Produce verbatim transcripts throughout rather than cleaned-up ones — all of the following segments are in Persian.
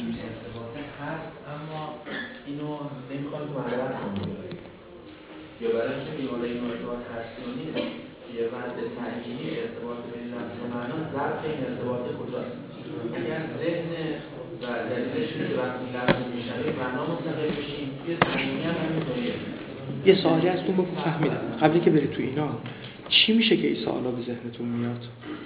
این ارتباطه هست اما اینو نمیخواد تو معرفت کنیم یا برای اینکه میوال این ارتباط هستی و نیست یه وضع تعیینی ارتباط بین لفظ و معنا ضبط این ارتباط کجاست؟ اگر ذهن و دلیلش که وقتی لفظ میشنوید معنا مستقل بشیم توی تعیینی هم همینطوریه. یه سوالی از اون بگو فهمیدم قبلی که بری تو اینا چی میشه که این سوالا به ذهنتون میاد؟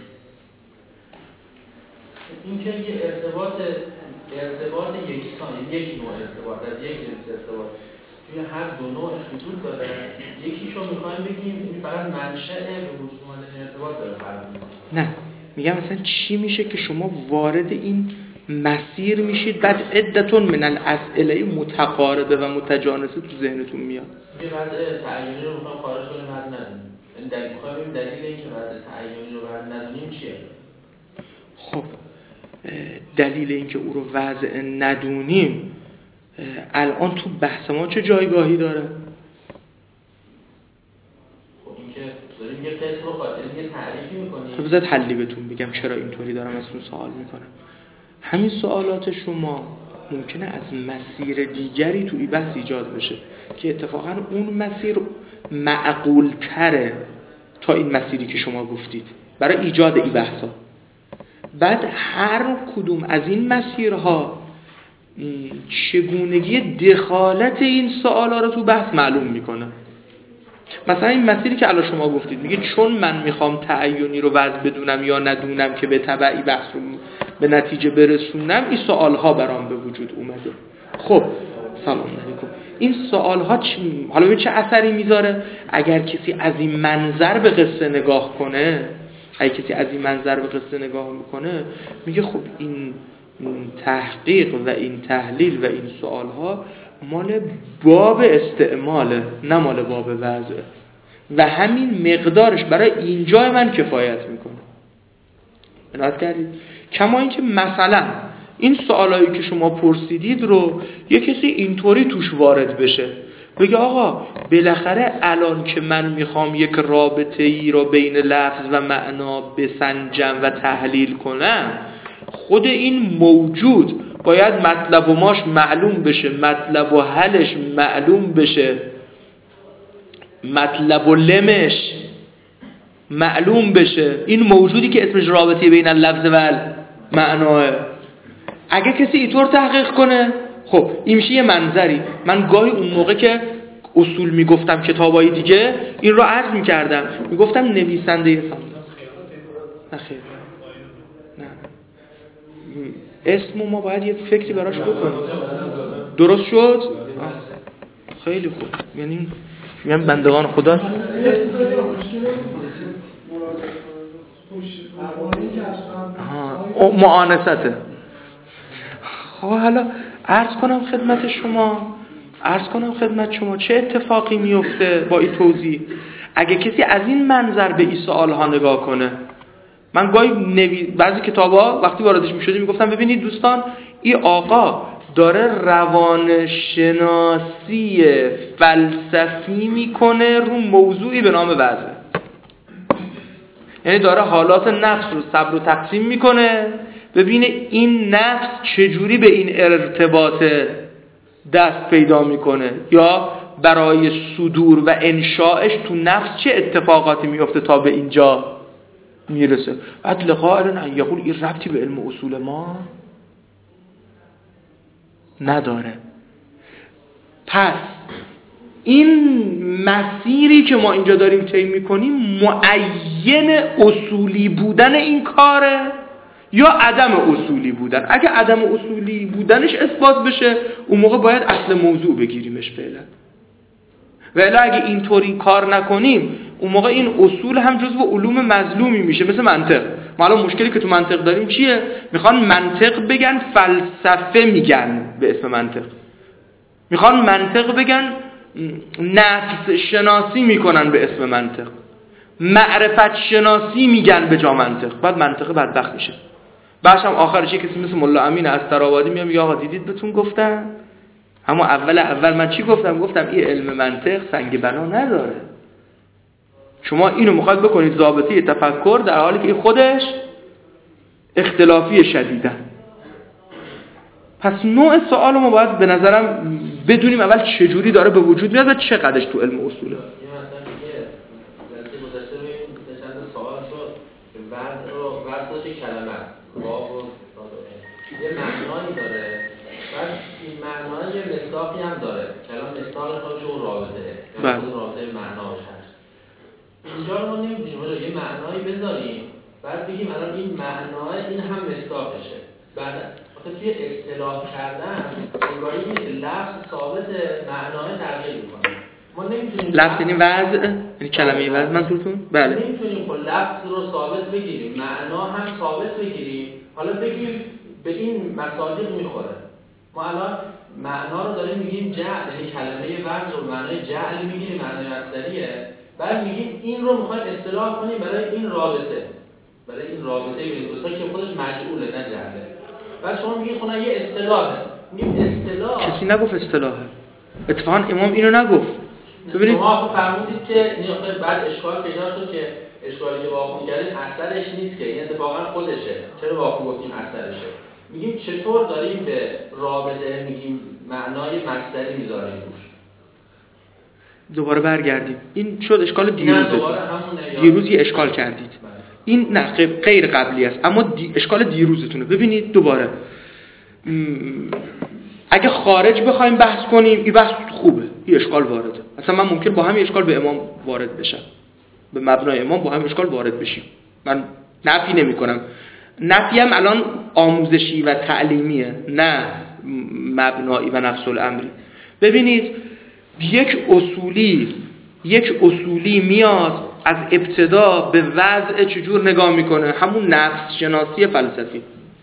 این که یه ارتباط ارتباط یکسان یک نوع ارتباط از یک جنس ارتباط توی هر دو نوع وجود داره یکیشو میخوایم بگیم این فقط منشأ به وجود اومدن ارتباط داره فرق میکنه. نه میگم مثلا چی میشه که شما وارد این مسیر میشید بعد عدتون من الاسئله متقاربه و متجانسه تو ذهنتون میاد. یه وضع تعیینی رو میخوام خارج کنیم بعد ندونیم. این دلیل میخوایم ببینیم دلیل اینکه وضع تعیینی رو بعد ندونیم چیه؟ خب دلیل اینکه او رو وضع ندونیم الان تو بحث ما چه جایگاهی داره؟ خب اینکه داریم یه قسم رو خاطر یه تعریفی میکنیم. خب بذارید حلی بهتون بگم چرا اینطوری دارم ازتون سوال میکنم. همین سوالات شما ممکنه از مسیر دیگری توی بحث ایجاد بشه که اتفاقا اون مسیر معقول تره تا این مسیری که شما گفتید برای ایجاد این بحثا. بعد هر کدوم از این مسیرها چگونگی دخالت این سوالا رو تو بحث معلوم میکنه. مثلا این مسیری که الان شما گفتید میگه چون من میخوام تعیینی رو وضع بدونم یا ندونم که به تبعی بحث رو به نتیجه برسونم این سوالها برام به وجود اومده. خب سلام علیکم. این سوالها چی حالا ببین چه اثری میذاره اگر کسی از این منظر به قصه نگاه کنه. اگه کسی از این منظر به قصه نگاه میکنه میگه خب این تحقیق و این تحلیل و این سوالها مال باب استعماله نه مال باب وضعه و همین مقدارش برای اینجای من کفایت میکنه. بنابراین کردید کما اینکه مثلا این سوالایی که شما پرسیدید رو یه کسی اینطوری توش وارد بشه بگه آقا بالاخره الان که من میخوام یک رابطه ای رو بین لفظ و معنا بسنجم و تحلیل کنم خود این موجود باید مطلب و ماش معلوم بشه مطلب و حلش معلوم بشه مطلب و لمش معلوم بشه این موجودی که اسمش رابطه بین لفظ و معناه. اگه کسی اینطور تحقیق کنه خب این میشه یه منظری. من گاهی اون موقع که اصول میگفتم کتابای دیگه این رو عرض میکردم میگفتم نویسنده سام نه خیر نه اسمو ما باید یه فکری براش بکنیم. درست شد؟ خیلی خوب. یعنی میگم بندگان خدا آها معانسته. خب حالا عرض کنم خدمت شما عرض کنم خدمت شما چه اتفاقی میفته با این توضیح اگه کسی از این منظر به این سوال ها نگاه کنه. من گاهی نوی... بعضی کتابا وقتی واردش میشدیم میگفتم ببینید دوستان این آقا داره روانشناسی فلسفی میکنه رو موضوعی به نام وضع. یعنی داره حالات نفس رو صبر و تقسیم میکنه ببینه این نفس چجوری به این ارتباط دست پیدا میکنه یا برای صدور و انشاءش تو نفس چه اتفاقاتی میفته تا به اینجا میرسه. بعد لقائل ان یقول این ربطی به علم اصول ما نداره. پس این مسیری که ما اینجا داریم طی میکنیم معین اصولی بودن این کاره یا عدم اصولی بودن. اگه عدم اصولی بودنش اثبات بشه اون موقع باید اصل موضوع بگیریمش فعلا. ولی اگه اینطوری کار نکنیم اون موقع این اصول هم جزو علوم مظلومی میشه مثل منطق. ما الان مشکلی که تو منطق داریم چیه؟ میخوان منطق بگن فلسفه میگن به اسم منطق. میخوان منطق بگن نفس شناسی میکنن به اسم منطق. معرفت شناسی میگن به جا منطق. بعد منطق بدبخت میشه. بعدش هم آخرش یه کسی مثل ملا امین استرآبادی میاد میگه آقا دیدید بهتون گفتم؟ اما اول اول من چی گفتم؟ گفتم این علم منطق سنگ بنا نداره. شما اینو میخواید بکنید ضابطه تفکر در حالی که این خودش اختلافی شدیدن. پس نوع سوال ما باید به نظرم بدونیم اول چجوری داره به وجود میاد و چقدرش تو علم اصوله. وضع رو وضع چه کلمه است واو و یه معنایی داره بعد این معنای یه مصداقی هم داره کلام مصداق خودش اون رابطه یعنی خود رابطه معناش هست. اینجا رو ما نمی‌دونیم آجا یه معنایی بذاریم بعد بگیم الان این معنای این هم مصداقشه. بعد وقتی توی اصطلاح کردن انگاری نیست که لفظ ثابت معنای تغییر می‌کنه. ما نمی‌تونیم لفظ یعنی وضع یعنی کلمه وضع منظورتون؟ بله. نمی‌تونیم خب لفظ رو ثابت بگیریم معنا هم ثابت بگیریم حالا بگیم به این مصادیق میخوره. ما الان معنا رو داریم میگیم جعل یعنی کلمه وضع رو معنای جعل میگیریم معنای مصدریه بعد میگیم این رو میخوایم اصطلاح کنیم برای این رابطه برای این رابطه بین دو تا که خودش مجعوله نه جعله. بعد شما میگید خب یه اصطلاحه میگیم اصطلاح کسی نگفت اصطلاحه اتفاقا امام اینو نگفت. ببینید شما فرمودید که بعد اشکال پیدا شد که اشکالی که واقع کردیم اثرش نیست که این اتفاقا خودشه. چرا واقع گفتیم اثرشه؟ میگیم چطور داریم به رابطه میگیم معنای مصدری میذاریم روش. دوباره برگردیم این شد اشکال دیروزه. دیروز یه اشکال کردید این نه غیر قبلی است اما دی... اشکال دیروزتونه. ببینید دوباره م... اگه خارج بخوایم بحث کنیم این بحث خوبه این اشکال وارده. مثلا من ممکن با همین اشکال به امام وارد بشم به مبنای امام با همین اشکال وارد بشیم من نفی نمی کنم. نفی هم الان آموزشی و تعلیمیه نه مبنایی و نفس الامری. ببینید یک اصولی یک اصولی میاد از ابتدا به وضع چجور نگاه میکنه همون نفس شناسی فلسفی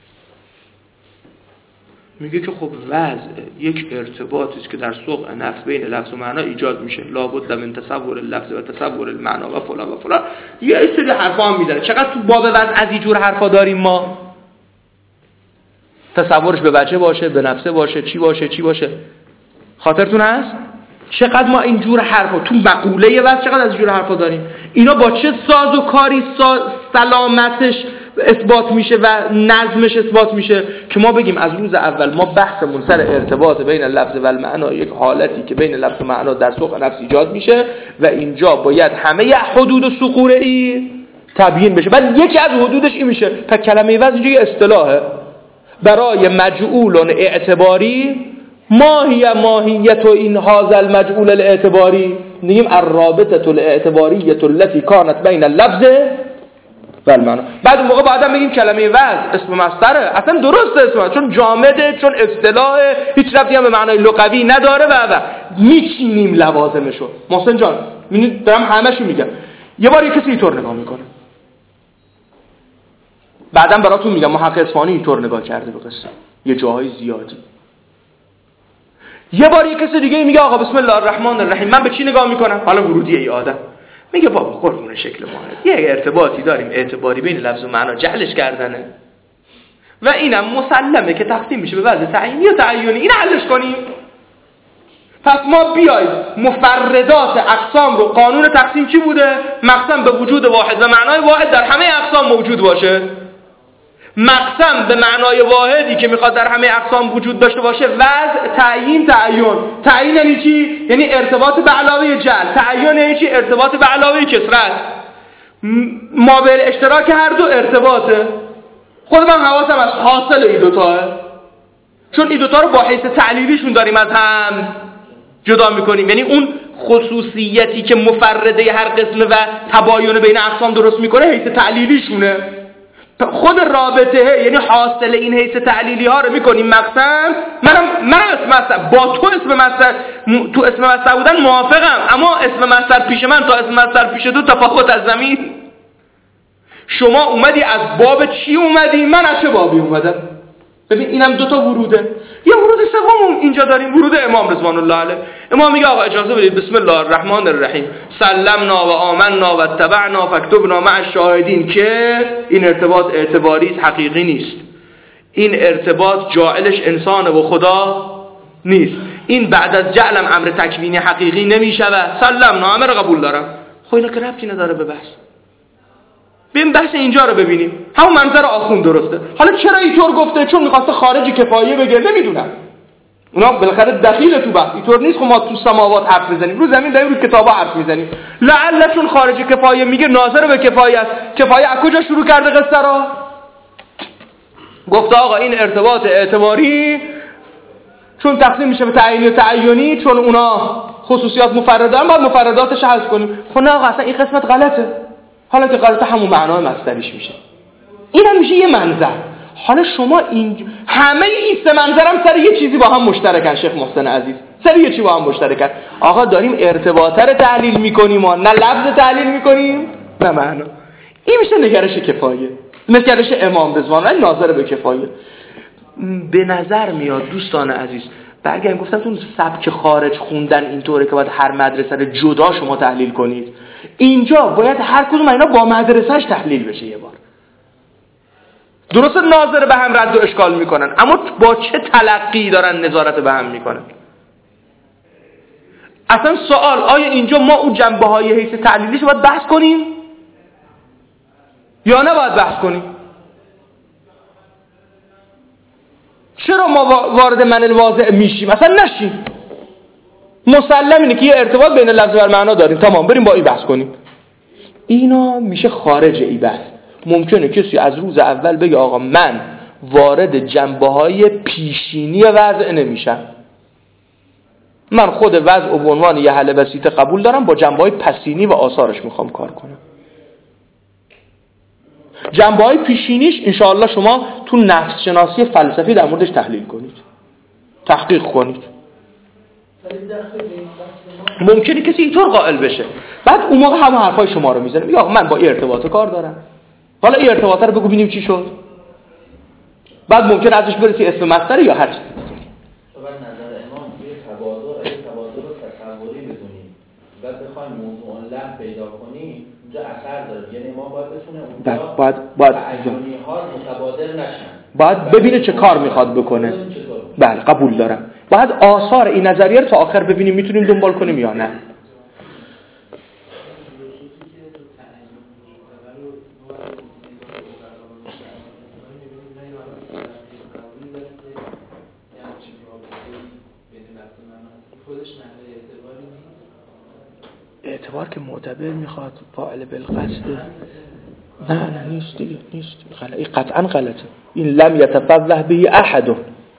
میگه که خب وضع یک ارتباطی است که در سوق نفس بین لفظ و معنا ایجاد میشه لابد من تصور اللفظ و تصور المعنا و فلان و فلان یه سری حرفا هم میزنه. چقدر تو باب وضع از این جور حرفا داریم ما تصورش به بچه باشه به نفسه باشه چی باشه چی باشه خاطرتون هست چقدر ما این جور حرفا تو مقوله وضع چقدر از این جور حرفا داریم. اینا با چه ساز و کاری ساز سلامتش اثبات میشه و نظمش اثبات میشه که ما بگیم از روز اول ما بحثمون سر ارتباط بین لفظ و المعنا یک حالتی که بین لفظ و معنا در سوق نفس ایجاد میشه و اینجا باید همه حدود و سقوره ای تبیین بشه. بعد یکی از حدودش این میشه تا کلمه وضع اینجا یه اصطلاحه برای مجعول اعتباری ما هی ماهیت و این هذا المجعول الاعتباری میگیم الرابطه الاعتباریه التي كانت بین اللفظ و المعنا. بعد اون موقع بعدا بگیم کلمه وضع اسم مصدره اصلا درسته اسمه چون جامده چون اصطلاح هیچ ربطی هم به معنای لغوی نداره و و میچینیم لوازمشو. محسن جان ببینید دارم همه‌شو میگم. یه بار یه کسی اینطور نگاه میکنه بعدم براتون میگم محقق اصفهانی اینطور نگاه کرده به قصه یه جاهای زیادی. یه بار یه کسی دیگه میگه آقا بسم الله الرحمن الرحیم من به چی نگاه میکنم؟ حالا ورودیه ای آدم میگه بابا قربون شکل ماه یه ارتباطی داریم اعتباری بین لفظ و معنا جعلش کردنه و اینم مسلمه که تقسیم میشه به وضع تعیینی یا تعیینی این حلش کنیم. پس ما بیاید مفردات اقسام رو قانون تقسیم چی بوده؟ مقسم به وجود واحد و معنای واحد در همه اقسام موجود باشه. مقسم به معنای واحدی که میخواد در همه اقسام وجود داشته باشه وضع تعیین تعین. تعیین یعنی چی؟ یعنی ارتباط به علاوه جعل. تعیین یعنی چی؟ ارتباط به علاوه کسرت. مابل اشتراک هر دو ارتباطه. خود من حواسم از حاصل این دوتاه چون این دوتا رو با حیث تعلیلیشون داریم از هم جدا میکنیم. یعنی اون خصوصیتی که مفرده هر قسم و تباین بین اقسام درست میکنه حیث تعلیلیشونه. خود رابطه یعنی حاصل این حیث تعلیلی ها رو میکنیم مقسم. منم من اسم مصدر با تو اسم مصدر تو اسم مصدر بودن موافقم اما اسم مصدر پیش من تا اسم مصدر پیش تو تفاوت از زمین. شما اومدی از باب چی اومدی من از چه بابی اومدم؟ ببین اینم دوتا وروده. یه ورود سوم اینجا داریم ورود امام رضوان الله علیه. امام میگه آقا اجازه بدید بسم الله الرحمن الرحیم سلمنا و آمنا و اتبعنا فاکتبنا مع الشاهدین که این ارتباط اعتباری حقیقی نیست. این ارتباط جاعلش انسان و خدا نیست. این بعد از جعلم امر تکوینی حقیقی نمیشود. سلمنا امر قبول دارم. خب اینا که ربطی نداره به بحث. ببین بحث اینجا رو ببینیم، همون منظر آخوند درسته. حالا چرا اینطور گفته؟ چون می‌خواسته خارجی کفایه بگه، نمیدونم. اونا بالاخره دخیل تو بحث اینطور نیست. خب ما تو سماوات حرف میزنیم، رو زمین داریم رو کتابا حرف میزنیم. لعل چون خارج کفایه میگه ناظر به کفایه است. کفایه از کجا شروع کرده قصه را؟ گفته آقا این ارتباط اعتباری چون تقسیم میشه به تعیینی و تعینی، چون اونا خصوصیات مفرده هم باید مفرداتش حذف کنیم. خب نه آقا اصلا این قسمت غلطه. حالا که غلطه همون معنای مصدریش میشه. اینم میشه یه منظر. حالا شما این همه این سه منظرم سر یه چیزی با هم مشترکن شیخ محسن عزیز، سر یه چیزی با هم مشترکن. آقا داریم ارتباطه رو تحلیل میکنیم و نه لفظ تحلیل میکنیم نه معنا. این میشه نگرش کفایه، نگرش امام رضوان الله ناظر به کفایه. به نظر میاد دوستان عزیز برگردیم گفتم تو سبک خارج خوندن اینطوره که باید هر مدرسه رو جدا شما تحلیل کنید. اینجا باید هر کدوم اینا با مدرسه‌اش تحلیل بشه یه بار. درسته ناظر به هم رد و اشکال میکنن، اما با چه تلقی دارن نظارت به هم میکنن؟ اصلا سوال آیا اینجا ما اون جنبه های حیث تعلیلیش باید بحث کنیم یا نه باید بحث کنیم؟ چرا ما وارد من الواضع میشیم؟ اصلا نشیم. مسلم اینه که یه ارتباط بین لفظ و معنا داریم، تمام بریم با این بحث کنیم. اینا میشه خارج این بحث. ممکنه کسی از روز اول بگه آقا من وارد جنبه‌های پیشینی وضع نمیشم، من خود وضع و به عنوان یه حل بسیط قبول دارم، با جنبه‌های پسینی و آثارش میخوام کار کنم. جنبه‌های پیشینیش انشاءالله شما تو نفس شناسی فلسفی در موردش تحلیل کنید، تحقیق کنید. ممکنه کسی اینطور قائل بشه، بعد اون موقع هم حرفای شما رو میزنه، میگه آقا من با این ارتباط کار دارم، حالا این ارتباط رو بگو ببینیم چی شد. بعد ممکن ازش برسی اسم مصدر یا هر چیز. تو بعد نظر امام توی تبادر، اگه تبادر رو تصوری بدونیم بعد بخوایم موضوع لفظ پیدا کنیم اونجا اثر داره. یعنی ما باید بتونه اونجا باید باید تعیینی ها متبادر نشن. باید ببینه چه کار میخواد بکنه. بله قبول دارم. باید آثار این نظریه رو تا آخر ببینیم میتونیم دنبال کنیم یا نه. اعتبار که معتبر میخواد فاعل بالقصد، نه نه نیست دیگه، نیست غلط، این قطعا غلطه. این لم یتفوه به احد.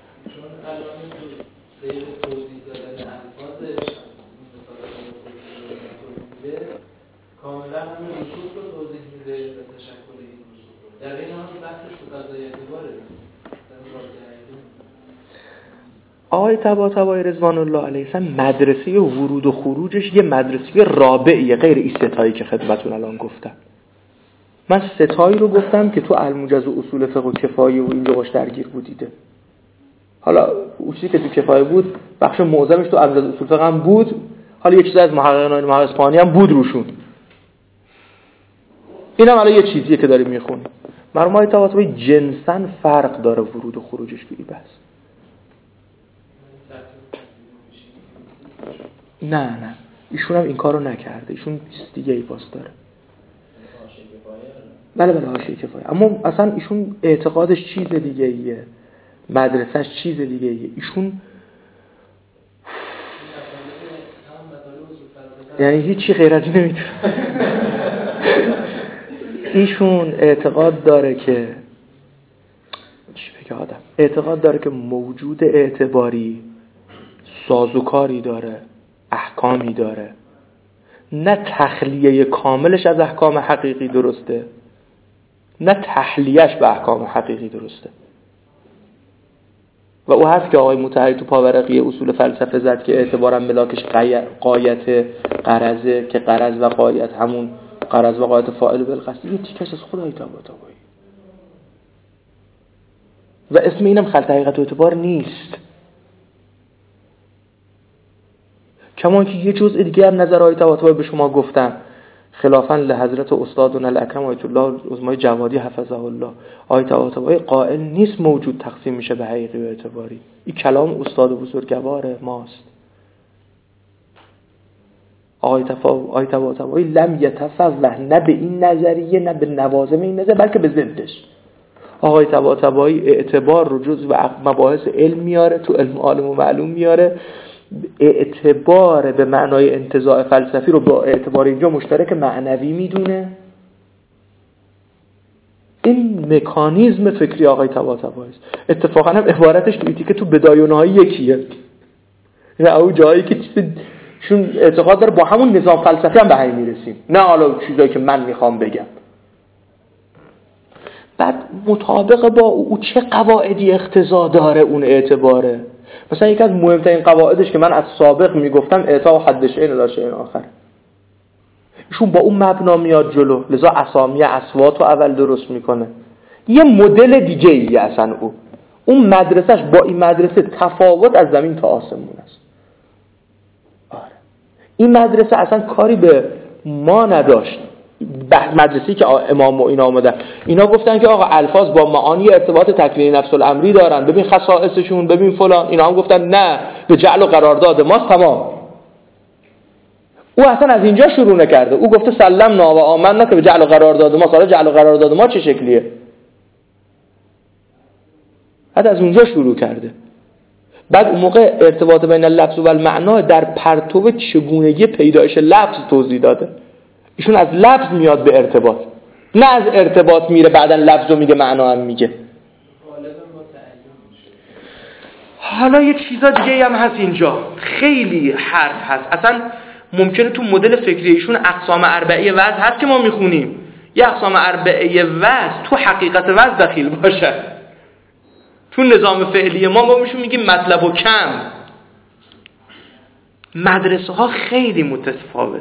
کاملا همین وجود رو توضیح میده به تشکل این وجود. در این حال بحثش تو قضای اعتباره. آقای طباطبایی رضوان الله علیه السلام مدرسه ورود و خروجش یه مدرسه رابعیه غیر این ستایی که خدمتون الان گفتم. من ستایی رو گفتم که تو الموجز و اصول فقه و کفایه و اینجا باش درگیر بودیده. حالا اصولی که تو کفایه بود بخش معظمش تو الموجز اصول فقه هم بود، حالا یه چیز از محققان محقق اصفهانی هم بود روشون. این هم الان یه چیزیه که داریم میخونیم. مرمای طباطبایی جنساً فرق داره ورود و خروجش توی بحث. نه نه ایشون هم این کارو نکرده، ایشون دیگه ای باز داره. بله بله حاشیه کفایه، اما اصلا ایشون اعتقادش چیز دیگه ایه، مدرسهش چیز دیگه ایه. ایشون یعنی هیچی غیر از این نمیتونه. ایشون اعتقاد داره که چی بگه آدم، اعتقاد داره که موجود اعتباری سازوکاری داره، احکامی داره، نه تخلیه کاملش از احکام حقیقی درسته نه تحلیهش به احکام حقیقی درسته. و او حرف که آقای مطهری تو پاورقی اصول فلسفه زد که اعتبارا ملاکش قایت قرضه، که قرض و قایت همون قرض و قایت فاعل بالقصد، یه تیکش از خدای طباطبایی و اسم اینم خلط حقیقت و اعتبار نیست. کما که یه جزء دیگه از نظرهای طباطبایی به شما گفتم، خلافاً لحضرت استادنا الاکرم آیت الله عظمای جوادی حفظه الله، آیت طباطبایی قائل نیست موجود تقسیم میشه به حقیقی و اعتباری. این کلام استاد بزرگوار ماست. آقای تفا آقای طباطبایی لم یتفوه نه به این نظریه نه به نوازم این نظریه بلکه به ضدش. آقای طباطبایی اعتبار رو جزو مباحث علم میاره، تو علم عالم و معلوم میاره. اعتبار به معنای انتزاع فلسفی رو با اعتبار اینجا مشترک معنوی میدونه. این مکانیزم فکری آقای طباطبایی است. اتفاقا هم عبارتش تو ایتیکه تو بدایه و نهایی یکیه. یعنی اون جایی که چون اعتقاد داره با همون نظام فلسفی هم به هم میرسیم، نه حالا چیزایی که من میخوام بگم. بعد مطابق با او چه قواعدی اقتضا داره اون اعتباره. مثلا یکی از مهمترین قواعدش که من از سابق میگفتم اعطا و حد شیء الی شیء آخر، ایشون با اون مبنا میاد جلو، لذا اسامی اصوات رو اول درست میکنه. یه مدل دیگه ایه اصلا او اون مدرسهش با این مدرسه تفاوت از زمین تا آسمون است. آره این مدرسه اصلا کاری به ما نداشت. مدرسه‌ای که امام و اینا آمدن اینا گفتن که آقا الفاظ با معانی ارتباط تکوینی نفس الامری دارن، ببین خصائصشون، ببین فلان. اینا هم گفتن نه، به جعل و قرارداد ماست تمام. او اصلا از اینجا شروع نکرده، او گفته سلمنا و آمنا که به جعل و قرارداد ما. حالا جعل و قرارداد ما چه شکلیه؟ بعد از اونجا شروع کرده. بعد اون موقع ارتباط بین اللفظ و المعنا در پرتو چگونگی پیدایش لفظ توضیح داده. ایشون از لفظ میاد به ارتباط، نه از ارتباط میره بعدن لفظ رو میگه معنا هم میگه. حالا یه چیزا دیگه هم هست اینجا، خیلی حرف هست. اصلا ممکنه تو مدل فکری ایشون اقسام اربعه وضع هست که ما میخونیم، یه اقسام اربعه وضع تو حقیقت وضع دخیل باشه. تو نظام فعلی ما ما میشون میگیم مطلب و کم. مدرسه ها خیلی متفاوته.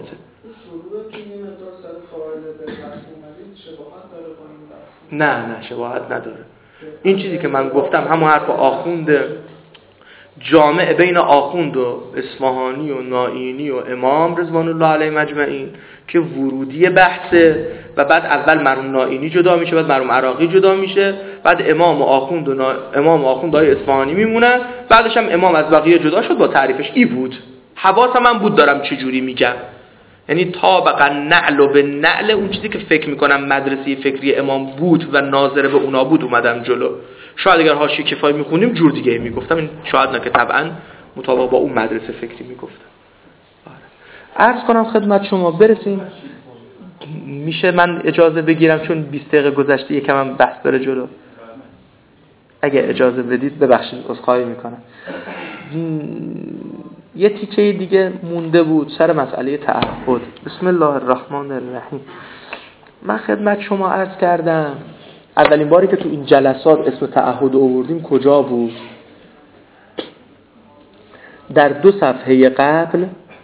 نه نه شباهت نداره. این چیزی که من گفتم همون حرف آخوند جامع بین آخوند و اصفهانی و نائینی و امام رضوان الله علیه مجمعین که ورودی بحثه و بعد اول مرحوم نائینی جدا میشه، بعد مرحوم عراقی جدا میشه، بعد امام و آخوند و نا... امام و آخوند های اصفهانی میمونن، بعدش هم امام از بقیه جدا شد. با تعریفش ای بود، حواسم من بود دارم چه جوری میگم. یعنی طابقا نعل و به نعل اون چیزی که فکر میکنم مدرسه فکری امام بود و ناظر به اونا بود اومدم جلو. شاید اگر حاشیه کفایه میخونیم جور دیگه میگفتم، این شاید نه که طبعا مطابق با اون مدرسه فکری میگفتم. عرض کنم خدمت شما برسیم. میشه من اجازه بگیرم چون بیست دقیقه گذشته یکم هم بحث بره جلو. اگه اجازه بدید ببخشید عذرخواهی میکنم. یه تیکه دیگه مونده بود سر مسئله تعهد. بسم الله الرحمن الرحیم. من خدمت شما عرض کردم اولین باری که تو این جلسات اسم تعهد آوردیم کجا بود؟ در دو صفحه قبل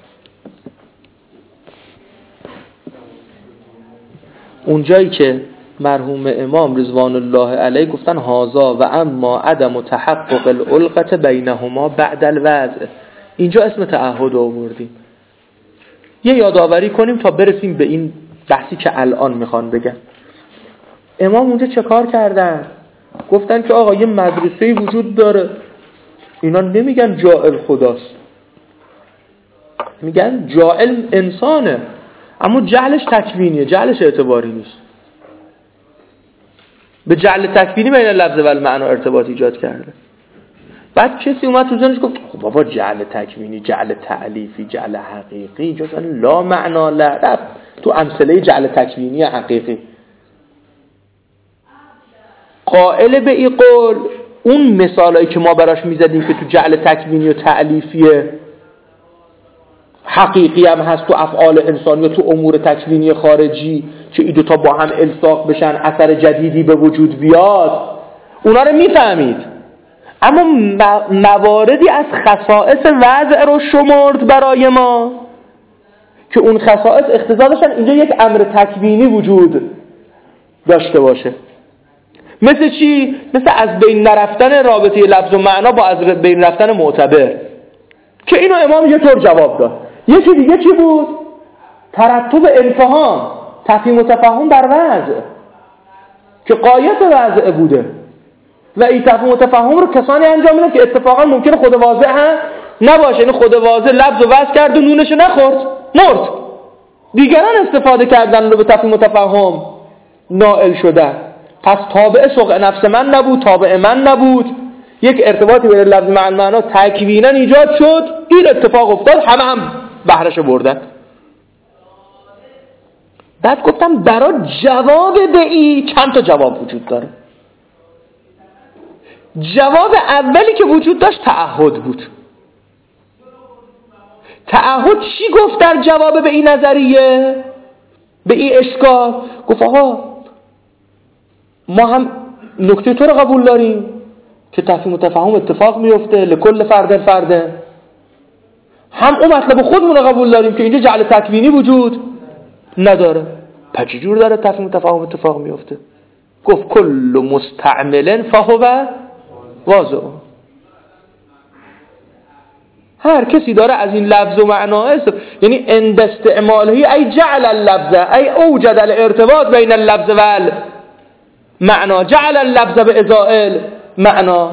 اونجایی که مرحوم امام رضوان الله علیه گفتن هازا و اما عدم تحقق العلقة بینهما بعد الوضع، اینجا اسم تعهد آوردیم. یه یادآوری کنیم تا برسیم به این بحثی که الان میخوان بگن. امام اونجا چه کار کردن؟ گفتن که آقا یه مدرسه‌ای وجود داره، اینا نمیگن جاعل خداست، میگن جاعل انسانه، اما جعلش تکوینیه، جعلش اعتباری نیست. به جعل تکوینی بین لفظ و المعنی ارتباط ایجاد کرده. بعد کسی اومد تو ذهنش گفت خب بابا جعل تکوینی، جعل تعلیفی، جعل حقیقی اینجا لا معنا لا، تو امثله جعل تکوینی حقیقی. قائل به این قول اون مثالایی که ما براش میزدیم که تو جعل تکوینی و تعلیفیه حقیقی هم هست تو افعال انسانی و تو امور تکوینی خارجی که این دوتا با هم الصاق بشن اثر جدیدی به وجود بیاد، اونا رو میفهمید. اما مواردی از خصائص وضع رو شمرد برای ما که اون خصائص اقتضا داشتن اینجا یک امر تکوینی وجود داشته باشه. مثل چی؟ مثل از بین نرفتن رابطه لفظ و معنا با از بین رفتن معتبر که اینو امام یه طور جواب داد. یکی دیگه چی بود؟ ترتب امتحان، تفهیم و تفاهم بر وضع که غایت وضع بوده و این تفهیم و تفاهم رو کسانی انجام میدن که اتفاقا ممکنه خود واضح هم نباشه. این خود واضح لفظ و وضع کرد و نونشو نخورد، مرد. دیگران استفاده کردن رو به تفهیم و تفهم نائل شدن. پس تابع سوق نفس من نبود، تابع من نبود. یک ارتباطی بین لفظ مع المعنا تکوینا ایجاد شد، این اتفاق افتاد، همه هم بهرهش بردن. بعد گفتم برای جواب به این چند تا جواب وجود داره. جواب اولی که وجود داشت تعهد بود. تعهد چی گفت در جواب به این نظریه، به این اشکال؟ گفت آقا ما هم نکته تو رو قبول داریم که تفهیم و تفاهم اتفاق میفته لکل فرد فرد، هم اون مطلب خودمون رو قبول داریم که اینجا جعل تکوینی وجود نداره. پس چجور داره تفهیم و تفاهم اتفاق میفته؟ گفت کل مستعمل فهو واضح. هر کسی داره از این لفظ و معنا است، یعنی اند استعماله ای جعل اللفظ ای اوجد الارتباط بین اللفظ و المعنا، جعل اللفظ به ازاء المعنا.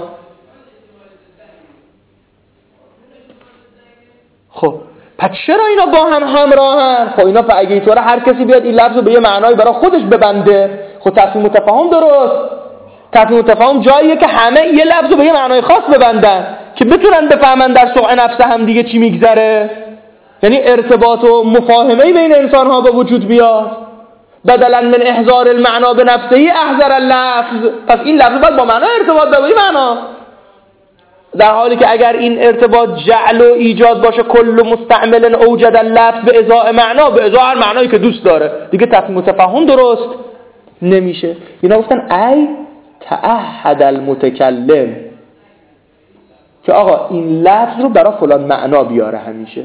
خب پس چرا اینا با هم همراهن؟ خب اینا اگه اینطوره هر کسی بیاد این لفظ رو به یه معنایی برای خودش ببنده، خب تفهیم و تفاهم درست. تفهیم و تفاهم جاییه که همه یه لفظ رو به یه معنای خاص ببندن که بتونن بفهمن در سوء نفس هم دیگه چی میگذره، یعنی ارتباط و مفاهمه بین انسان ها به وجود بیاد. بدلا من احضار المعنا به نفسه احضر اللفظ. پس این لفظ باید با معنا ارتباط به معنا، در حالی که اگر این ارتباط جعل و ایجاد باشه کل مستعمل اوجد اللفظ به ازاء معنا، به ازاء هر معنایی که دوست داره، دیگه تفهیم و تفاهم درست نمیشه. اینا گفتن ای تعهد المتکلم که آقا این لفظ رو برای فلان معنا بیاره همیشه.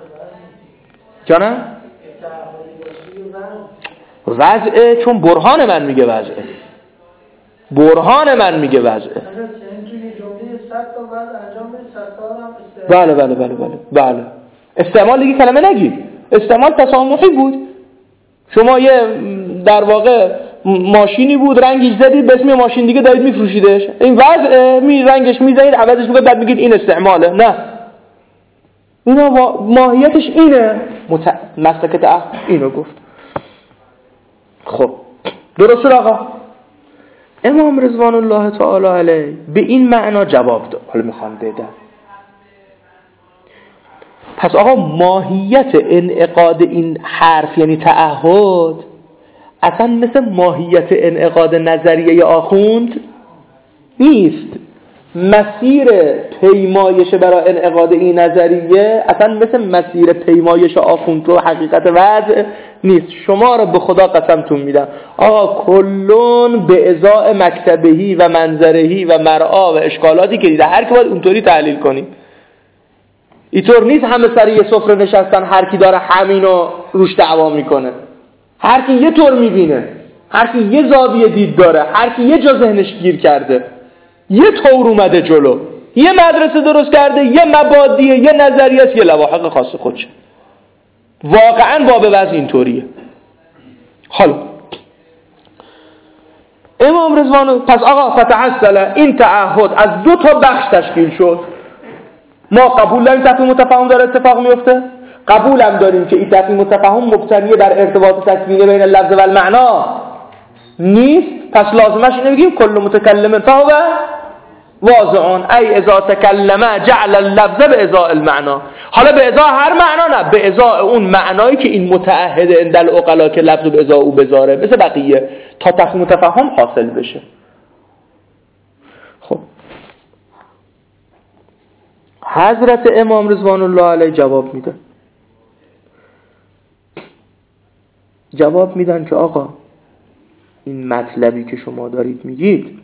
جانم؟ وضعه، چون برهان من میگه وضعه، برهان من میگه وضعه. بله بله بله بله بله. استعمال دیگه کلمه نگید، استعمال تسامحی بود. شما یه در واقع ماشینی بود رنگش زدید به اسم ماشین دیگه دارید میفروشیدش، این وضعه، می رنگش میزنید عوضش میکنید بعد میگید این استعماله. نه، اینا ماهیتش اینه. مت... مسلک تعهد اینو گفت. خب درست شد آقا. امام رضوان الله تعالی علیه به این معنا جواب داد. حالا میخوام بدم. پس آقا ماهیت انعقاد این حرف یعنی تعهد اصلا مثل ماهیت انعقاد نظریه آخوند نیست. مسیر پیمایش برای انعقاد این نظریه اصلا مثل مسیر پیمایش آخوند رو حقیقت وضع نیست. شما رو به خدا قسمتون میدم آقا کلون به ازاء مکتبهی و منظرهی و مرعا و اشکالاتی که دیده هر کی باید اونطوری تحلیل کنیم. اینطور نیست همه سر یه سفره نشستن هر کی داره همینو روش دعوا میکنه. هر کی یه طور میبینه، هر کی یه زاویه دید داره، هر کی یه جا ذهنش گیر کرده، یه طور اومده جلو، یه مدرسه درست کرده، یه مبادیه، یه نظریه است، یه لواحق خاص خودشه. واقعا باب وضع اینطوریه. حالا امام رضوان پس آقا فتحصل این تعهد از دو تا بخش تشکیل شد. ما قبول داریم تفهیم و تفاهم داره اتفاق میفته، قبول هم داریم که این تفهیم و تفاهم مبتنی بر ارتباط تکوینی بین اللفظ و المعنا نیست. پس لازمش اینه بگیم کل متکلم فهو واضعون ای اذا تکلم جعل اللفظ به ازاء المعنا. حالا به ازاء هر معنا نه، به ازاء اون معنایی که این متعهد عند العقلا که لفظ به ازاء او بذاره مثل بقیه تا تفهیم و تفاهم حاصل بشه. خب حضرت امام رضوان الله علیه جواب میده. جواب میدن که آقا این مطلبی که شما دارید میگید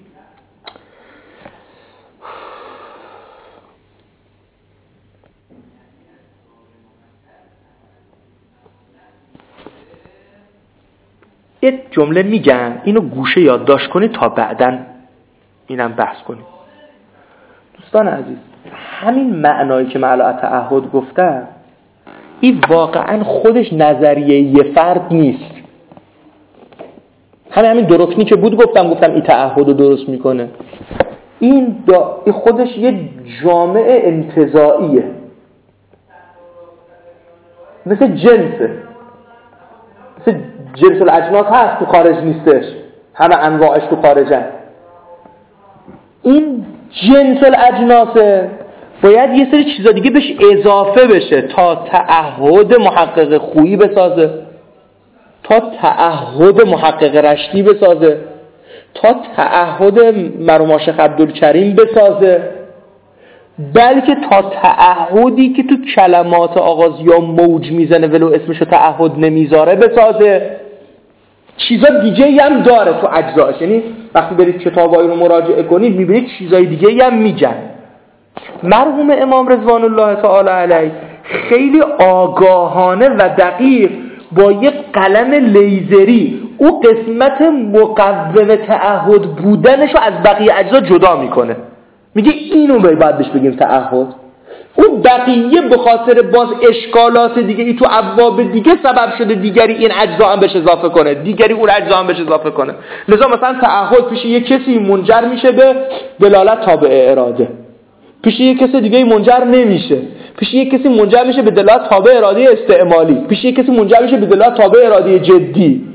یه جمله میگن اینو گوشه یادداشت کنید تا بعداً اینم بحث کنید. دوستان عزیز همین معنایی که معلا تعهد گفتم این واقعا خودش نظریه یه فرد نیست. همین همین درکنی که بود گفتم گفتم این تعهد رو درست میکنه. این, دا... این خودش یه جامعه انتزاعیه. مثل جنسه، مثل جنس الاجناس هست تو خارج نیستش، همه انواعش تو خارجن. این جنس الاجناسه باید یه سری چیزا دیگه بهش اضافه بشه تا تعهد محقق خویی بسازه، تا تعهد محقق رشتی بسازه، تا تعهد مرحوم شیخ عبدالکریم بسازه، بلکه تا تعهدی که تو کلمات آغازیا موج میزنه ولو اسمشو تعهد نمیذاره بسازه. چیزا دیگه هم داره تو اجزاش، یعنی وقتی برید کتابایی رو مراجعه کنید میبینید چیزای دیگه هم میگن. مرحوم امام رضوان الله تعالی علیه خیلی آگاهانه و دقیق با یک قلم لیزری او قسمت مقوم تعهد بودنشو از بقیه اجزا جدا میکنه، میگه اینو باید بهش بگیم تعهد. اون بقیه به خاطر باز اشکالات دیگه ای تو ابواب دیگه سبب شده دیگری این اجزا هم بهش اضافه کنه، دیگری اون اجزا هم بهش اضافه کنه. لذا مثلا تعهد پیش یک کسی منجر میشه به دلالت تابع اراده، پیش یک کسی دیگه منجر نمیشه، پیش یک کسی منجر میشه به دلالت تابع اراده استعمالی، پیش یک کسی منجر میشه به دلالت تابع اراده جدی.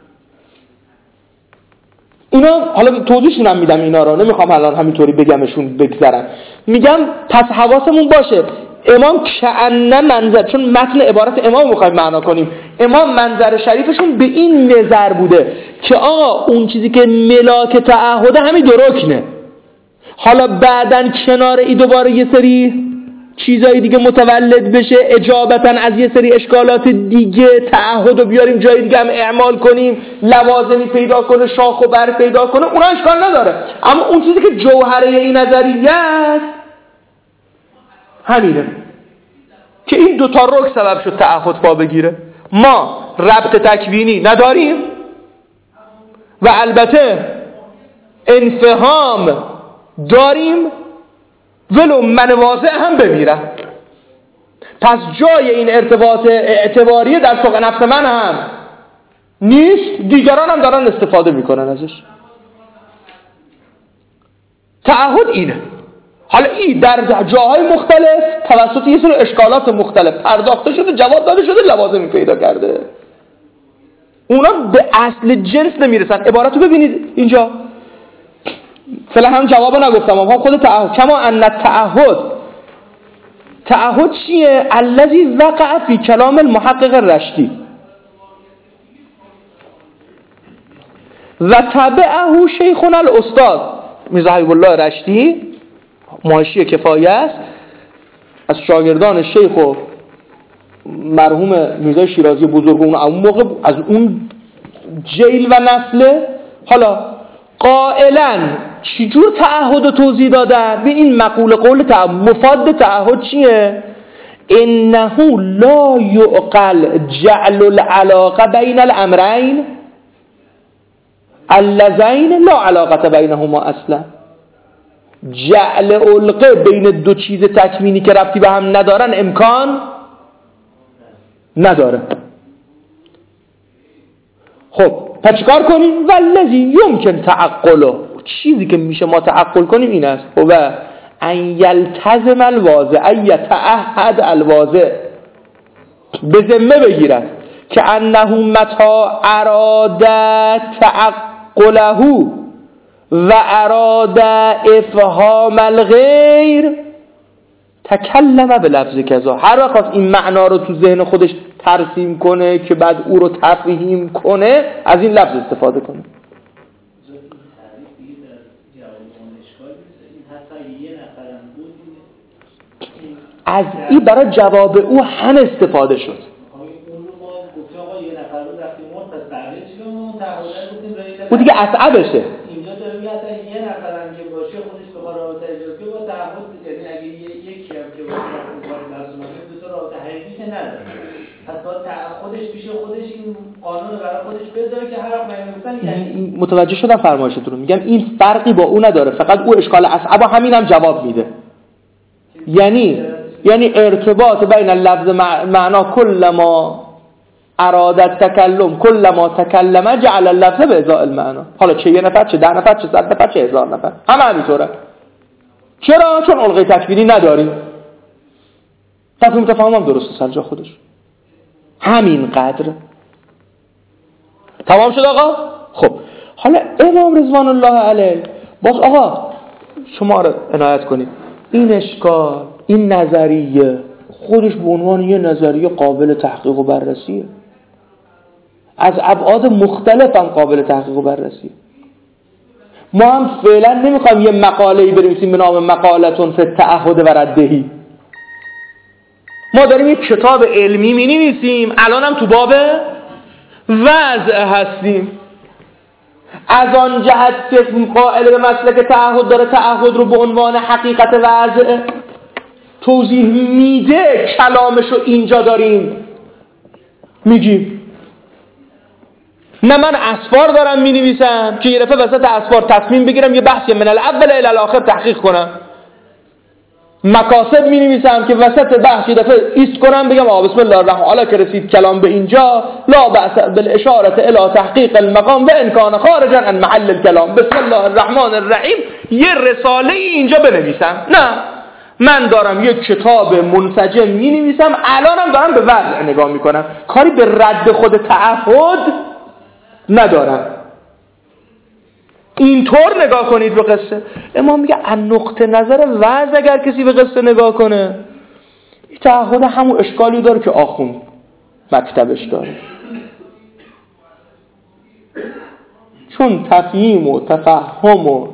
اینا حالا توضیحشون هم میدم اینا رو، نمیخوام الان همینطوری بگمشون بگذرم. میگم پس حواسمون باشه امام کأنه منظر، چون متن عبارت امام میخوایم معنا کنیم، امام منظر شریفشون به این نظر بوده که آقا اون چیزی که ملاک تعهد همین دو رکنه، حالا بعدن کنار ای دوباره یه سری چیزای دیگه متولد بشه اجابتا از یه سری اشکالات دیگه، تعهد رو بیاریم جای دیگه هم اعمال کنیم، لوازمی پیدا کنه، شاخ و بر پیدا کنه، اونها اشکال نداره. اما اون چیزی که جوهره این نظریه است همینه که این دوتا رکن سبب شد تعهد پا بگیره. ما ربط تکوینی نداریم و البته انفهام داریم ولو من واضع هم بمیرم. پس جای این ارتباط اعتباریه در سوق نفس من هم نیست، دیگران هم دارن استفاده میکنن ازش. تعهد اینه. حالا این در جاهای مختلف توسط یه سری اشکالات مختلف پرداخته شده، جواب داده شده، لوازمی پیدا کرده. اونا به اصل جنس نمیرسن. عبارتو ببینید اینجا، فعلا هم جوابو نگفتم، هم خود تعهد کما ان تعهد تعهد چیه؟ الذی وقع فی کلام المحقق الرشدی و تبعه شیخنا الاستاذ میرزا حبیب الله رشدی، محاشی کفایه است، از شاگردان شیخ و مرحوم میرزا شیرازی بزرگ اون اون موقع از اون جیل و نسله. حالا قائلا چجور تعهد رو توضیح دادن؟ به این مقوله قول تعهد مفاد تعهد چیه؟ انه لا یعقل جعل العلاقه بین الامرین اللذین لا علاقه بینهما اصلا. جعل علقه بین دو چیز تکوینی که ربطی به هم ندارن امکان نداره. خب پس چیکار کنیم؟ والذی یمکن تعقله، چیزی که میشه ما تعقل کنیم این است و ان یلتزم الواضع، ان یتعهد الواضع، به ذمه بگیرد که انه متا اراد تعقله و اراد افهام الغیر تکلم به لفظ کذا. هر وقت این معنا رو تو ذهن خودش ترسیم کنه که بعد او رو تفهیم کنه، از این لفظ استفاده کنه. از این برای جواب او هم استفاده شد. او دیگه اصعبشه. اینجا داره میگه اصلا یه نفر هم که باشه خودش به رابطه اجازه با تعهد، یعنی اگه یکی هم که باشه کار درسونه دو تا رابطه حقیقی که نداره، پس با خودش پیش خودش این قانون رو برای خودش بذاره که هر وقت میگفتن یعنی متوجه شدم فرمایشتون رو. میگم این فرقی با او نداره، فقط او اشکال اصعبا همین هم جواب میده. یعنی یعنی ارتباط بین اللفظ معنا کل ما ارادت تکلم کل ما تکلمه جعل اللفظ به ازاء المعنا. حالا چه یه نفر، چه ده نفر، چه صد نفر، چه هزار نفر، همه همینطوره. چرا؟ چون علقه تکوینی نداریم. تفهیم تفاهم هم درسته سر جا خودش. همین قدر. تمام شد آقا؟ خب حالا امام رضوان الله علیه باز آقا شما رو عنایت کنید، این اشکال، این نظریه خودش به عنوان یه نظریه قابل تحقیق و بررسیه، از ابعاد مختلف هم قابل تحقیق و بررسیه. ما هم فعلا نمیخوایم یه مقاله‌ای بنویسیم به نام مقالتون فی التعهد و ردهی. ما داریم یک کتاب علمی می‌نویسیم، الان هم تو باب وضع هستیم. از آن جهت که قائل به مسلک تعهد داره، تعهد رو به عنوان حقیقت وضع توضیح میده، کلامشو اینجا داریم میگیم. نه من اسفار دارم مینویسم که یه دفعه وسط اسفار تصمیم بگیرم یه بحثی من الاول الی الاخر تحقیق کنم. مقاصد مینویسم که وسط بحث یه دفعه ایست کنم بگم آ بسم الله الرحمن، حالا که رسید کلام به اینجا لا بأس بالاشاره الی تحقیق المقام و ان کان خارجا عن محل الكلام، بسم الله الرحمن الرحیم یه رساله اینجا بنویسم. نه، من دارم یک کتاب منسجم مینویسم، الانم دارم به وضع نگاه میکنم، کاری به رد خود تعهد ندارم. اینطور نگاه کنید به قصه. امام میگه از نقطه نظر وضع اگر کسی به قصه نگاه کنه، این تعهد همون اشکالی داره که آخوند مکتبش داره، چون تفهیم و تفهم و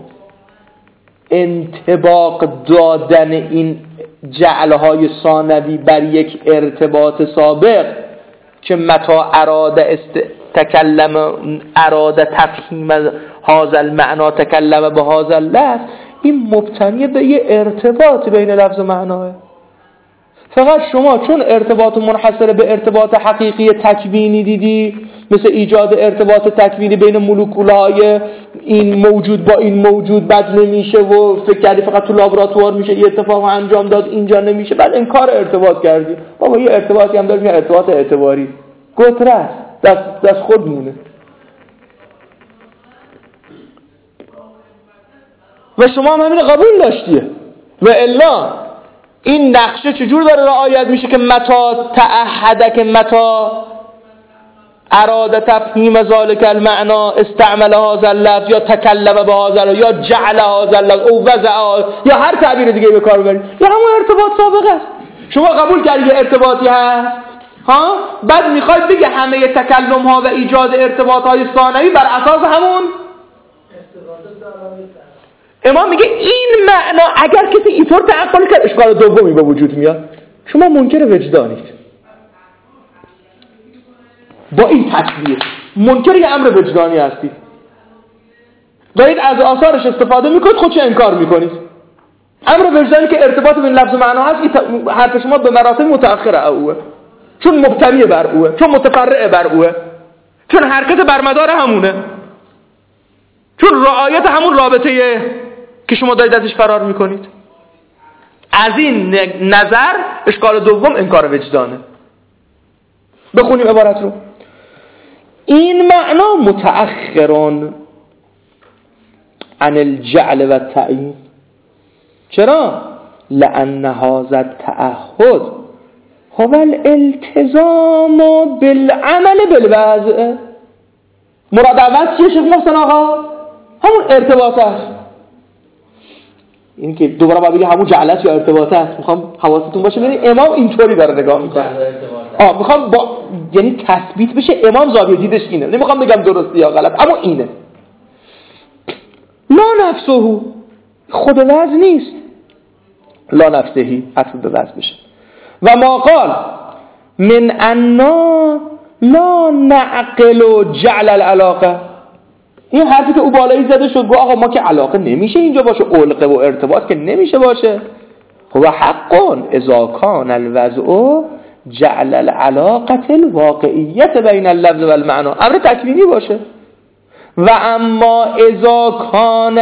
انطباق دادن این جعلهای ثانوی بر یک ارتباط سابق که متا اراده است تکلم اراده تفهیم هذا المعنا تکلم به هذا اللفظ، این مبتنی به یه ارتباط بین لفظ و معناه. فقط شما چون ارتباط منحصر به ارتباط حقیقی تکوینی دیدی، مثل ایجاد ارتباط تکوینی بین مولکولهای این موجود با این موجود بد نمیشه و فکر کردی فقط تو لابراتوار میشه یه اتفاق انجام داد، اینجا نمیشه، بعد انکار ارتباط کردی. بابا یه ارتباطی هم داریم، یه ارتباط اعتباری گتره است، دست, دست خود مونه. و شما هم همین قبول داشتیه. و الا این نقشه چجور داره رعایت میشه که متا تعهد، که متا اراده تفهیم ذالک المعنا استعمل هذا اللفظ یا تکلم به هذا یا جعل هذا اللفظ او وضع یا هر تعبیر دیگه به کار ببرید، یا همون ارتباط سابق است. شما قبول کردید یه ارتباطی هست ها، بعد میخواید بگه همه تکلم ها و ایجاد ارتباط های ثانوی بر اساس همون امام میگه این معنا اگر کسی اینطور تعقل کرد اشکال دومی به وجود میاد. شما منکر وجدانید با این تصویر، منکر یه امر وجدانی هستید، دارید از آثارش استفاده میکنید، خودش انکار میکنید. امر وجدانی که ارتباط بین لفظ و معنا هست، حرف شما به مراتب متأخره اوه، چون مبتنی بر اوه، چون متفرع بر اوه، چون حرکت بر مدار همونه، چون رعایت همون رابطه که شما دارید ازش فرار میکنید. از این نظر اشکال دوم انکار وجدانه. بخونیم عبارت رو. این معنا متأخرون عن الجعل و التعیین. چرا؟ لأن هذا التعهد هو الالتزام بالعمل بالوضع. مراد اول چیه شیخ محسن آقا؟ همون ارتباط است. این که دوباره باید بگه همون جعلت یا ارتباط است. میخوام حواستون باشه ببینید امام اینطوری داره نگاه میکنه. آه میخوام با یعنی تثبیت بشه امام زاویه دیدش اینه. نمیخوام بگم درسته یا غلط، اما اینه. لا نفسه، خود وضع نیست. لا نفسهی اصل به وضع بشه. و ما قال من انا لا نعقل جعل العلاقه، این حرفی که او بالایی زده شد گفت آقا ما که علاقه نمیشه اینجا باشه، علقه و ارتباط که نمیشه باشه. هو حق اذا کان الوضع جعل العلاقه الواقعیت بین اللفظ و المعنا، امر تکوینی باشه. و اما اذا کان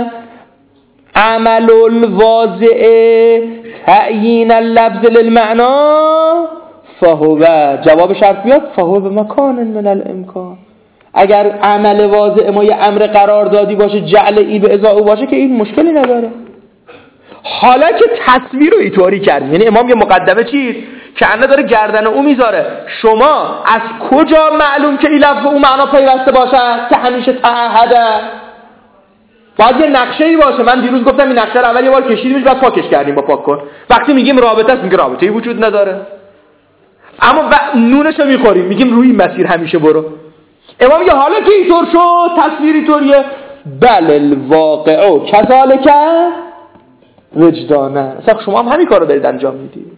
عمل الواضع تعیین اللفظ للمعنا فهو، جواب شرط بیاد، فهو به مکان من الامکان. اگر عمل واضع ما یه امر قراردادی باشه، جعل ای به ازا او باشه، که این مشکلی نداره. حالا که تصویر رو اینطوری کردیم، یعنی امام یه مقدمه چیست که انه داره گردن او میذاره. شما از کجا معلوم که این لفظ او معنا پیوسته باشد که همیشه تعهده؟ باید یه نقشه‌ای باشه. من دیروز گفتم این نقشه رو اول یه بار کشیدیمش بعد پاکش کردیم با پاک کن. وقتی میگیم رابطه است میگه رابطه‌ای وجود نداره. اما و... نونش رو میخوریم میگیم روی مسیر همیشه برو. امام میگه حالا که اینطور شد تصویری طوریه، بل الواقع کذالک وجدانه. اصلا شما هم همین کارو دارید انجام میدید.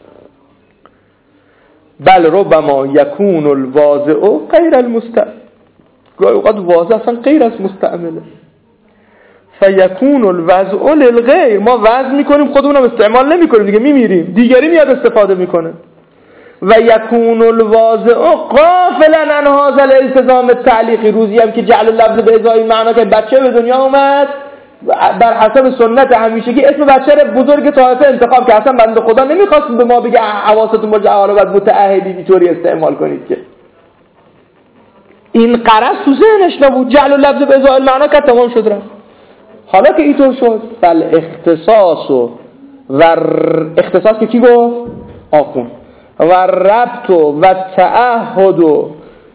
بل ربما یکون الواضع غیر المستعمل، گاهی اوقات واضع اصلا غیر از مستعمله. فیکون الوضع للغیر، ما وضع میکنیم خودمونم استعمال نمیکنیم دیگه، میمیریم، دیگری میاد استفاده میکنه. و یکون الواضع غافلا عن هذا الالتزام التعلیقی، روزی هم که جعل اللفظ به ازای معنا که بچه به دنیا اومد بر حسب سنت همیشگی اسم بچه رو بزرگ طایفه انتخاب که اصلا بنده خدا نمیخواست به ما بگه حواستون باشه حالا باید متعهدی اینطوری استعمال کنید که این قرض تو ذهنش نبود، جعل اللفظ به ازای معنا که تمام شد رفت. حالا که اینطور شد فل اختصاص و اختصاص که کی گفت؟ آخون و ربط و تعهد و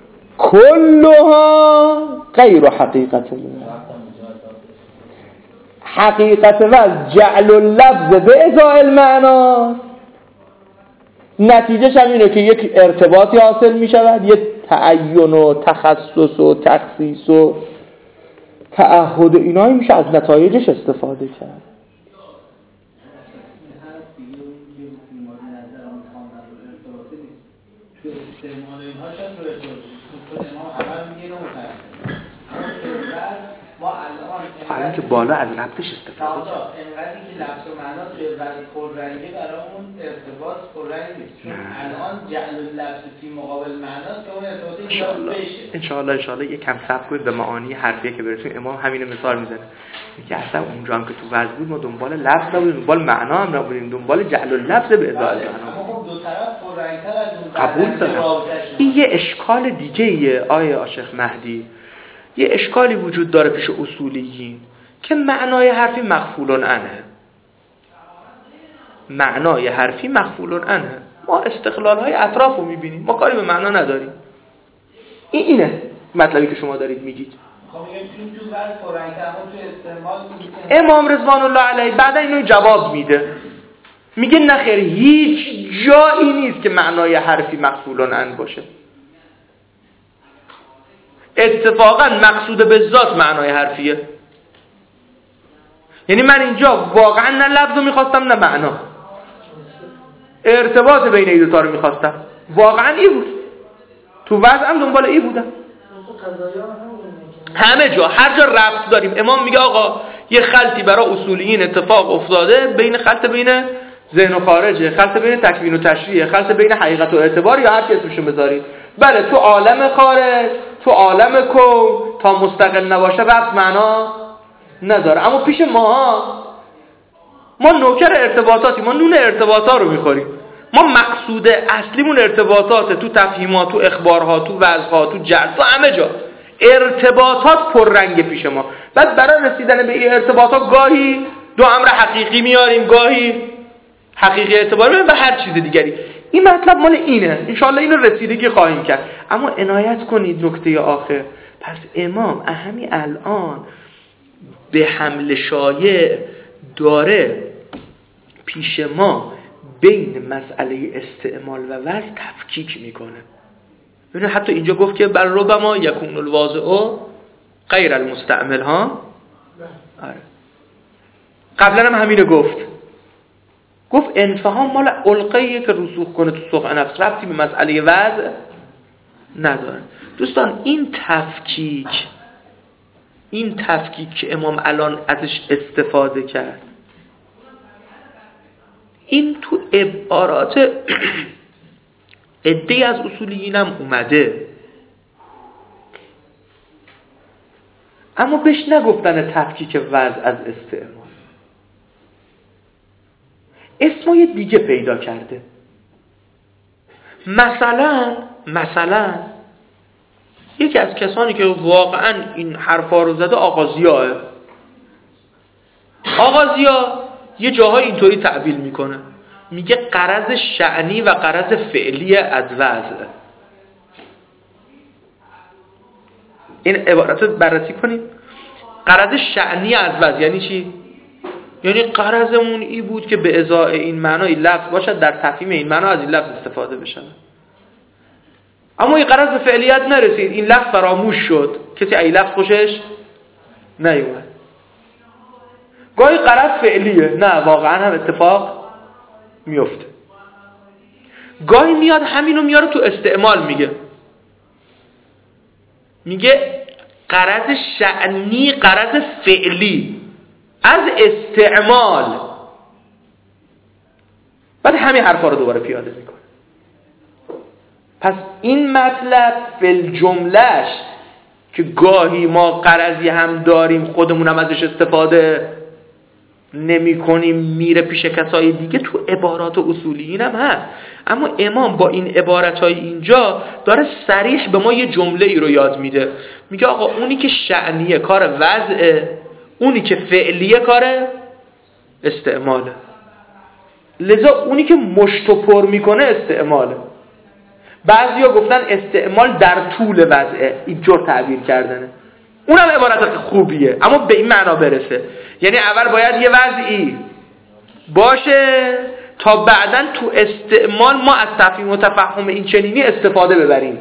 کلها غیر حقیقت حقیقت و جعل اللفظ به ازای المعنا نتیجهش هم اینه که یک ارتباطی حاصل می شود، یک تعین و تخصص و تخصیص و تعهد و اینایی میشه از نتایجش استفاده کرد. استعمال اینها شاید رو ارتباطی ما اول میگه نمو ما الان که بالا از ربطش استفاده کرد انقدری که لفظ و معنا توی وضع پررنگه برامون ارتباط پررنگ نیست، چون الان جعل اللفظ فی مقابل معناست که اون ارتباطی ایجاد بشه. انشاءالله انشاءالله یک کم صبر کنید به معانی حرفیه که برسیم. امام همین مثال میزنه که اصلا اونجا هم که تو وضع بود ما دنبال لفظ نبودیم، دنبال معنا هم نبودیم، دنبال جعل اللفظ به ازای معنا. دو طرف پررنگ‌تر از اون قبول دارم. این یه اشکال دیگه ایه آیه شیخ مهدی، یه اشکالی وجود داره پیش اصولیین که معنای حرفی مغفولن عنه. معنای حرفی مغفولن عنه. ما استقلال های اطراف رو میبینیم، ما کاری به معنا نداریم. این اینه مطلبی که شما دارید میگید. خب میگم تو بعد پررنگ‌تر اما تو استعمال امام رضوان الله علیه بعدا اینو جواب میده، میگه نخیر هیچ جایی نیست که معنای حرفی مغفولن عنه باشه. اتفاقا مقصود به ذات معنای حرفیه. یعنی من اینجا واقعا نه لفظو میخواستم نه معنا، ارتباط بین این دوتا رو میخواستم، واقعا ای بود، تو وضعم دنبال ای بودم. همه جا هر جا ربط داریم امام میگه آقا یه خلطی برای اصولیین اتفاق افتاده، بین خلط بین ذهن و خارجه، خلط بین تکوین و تشریح، خلط بین حقیقت و اعتبار، یا هر چی اسمشو بذارید. بله تو عالم خارج، تو عالم کون تا مستقل نباشه ربط معنا نداره، اما پیش ما ما نوکر ارتباطاتی، ما نون ارتباطات رو میخوریم. ما مقصود اصلیمون ارتباطات، تو تفهیمات، تو اخبارها، تو وعظها، تو جلسات، تو همه جا ارتباطات پررنگ پیش ما. بعد برای رسیدن به این ارتباطات گاهی دو امر حقیقی میاریم، گاهی حقیقی اعتبار میاریم و هر چیز دیگری. این مطلب مال اینه، انشاءالله اینو رسیدگی خواهیم کرد. اما عنایت کنید نکته آخر. پس امام همین الان به حمل شایع داره پیش ما بین مسئله استعمال و وضع تفکیک میکنه. ببینید حتی اینجا گفت که بل ربما یکون الواضع غیر المستعمل ها. آره. قبلا هم همینو گفت. گفت انفهام مال علقه‌ایه که رسوخ کنه تو سوق نفس، ربطی به مسئله وضع نداره. دوستان این تفکیک این تفکیک که امام الان ازش استفاده کرد، این تو عبارات عده‌ای از اصولیین هم اومده، اما بهش نگفتن تفکیک وضع از استعمال، اسمای دیگه پیدا کرده. مثلا مثلا یکی از کسانی که واقعا این حرفا رو زده آقا ضیاءه. آقا ضیاء یه جاهای اینطوری تعبیر میکنه، میگه غرض شأنی و غرض فعلی از وضع. این عبارت رو بررسی کنید. غرض شأنی از وضع یعنی چی؟ یعنی غرضمون این بود که به ازای این معنای لفظ باشد، در تفهیم این معنا از این لفظ استفاده بشه. اما این غرض به فعلیت نرسید، این لفظ فراموش شد، کسی این لفظ خوشش نیومد. گاهی غرض فعلیه، نه واقعا هم اتفاق میفته. گاهی میاد همینو میاره تو استعمال میگه میگه غرض شأنی غرض فعلی از استعمال، بعد همین حرفا رو دوباره پیاده میکنه. پس این مطلب فل جملهش که گاهی ما غرضی هم داریم خودمونم ازش استفاده نمی کنیم میره پیش کسای دیگه، تو عبارات و اصولیین هم هست. اما امام با این عبارتای اینجا داره صریح به ما یه جمله ای رو یاد میده. میگه آقا اونی که شأنیه کار وضعه، اونی که فعلیه کار استعماله. لذا اونی که مشت و پر میکنه استعماله. بعضیا گفتن استعمال در طول وضعه، اینجور تعبیر کردنه. اونم عبارت خوبیه اما به این معنا برسه. یعنی اول باید یه وضعی باشه تا بعداً تو استعمال ما از تفهیم و تفهم این چنینی استفاده ببریم.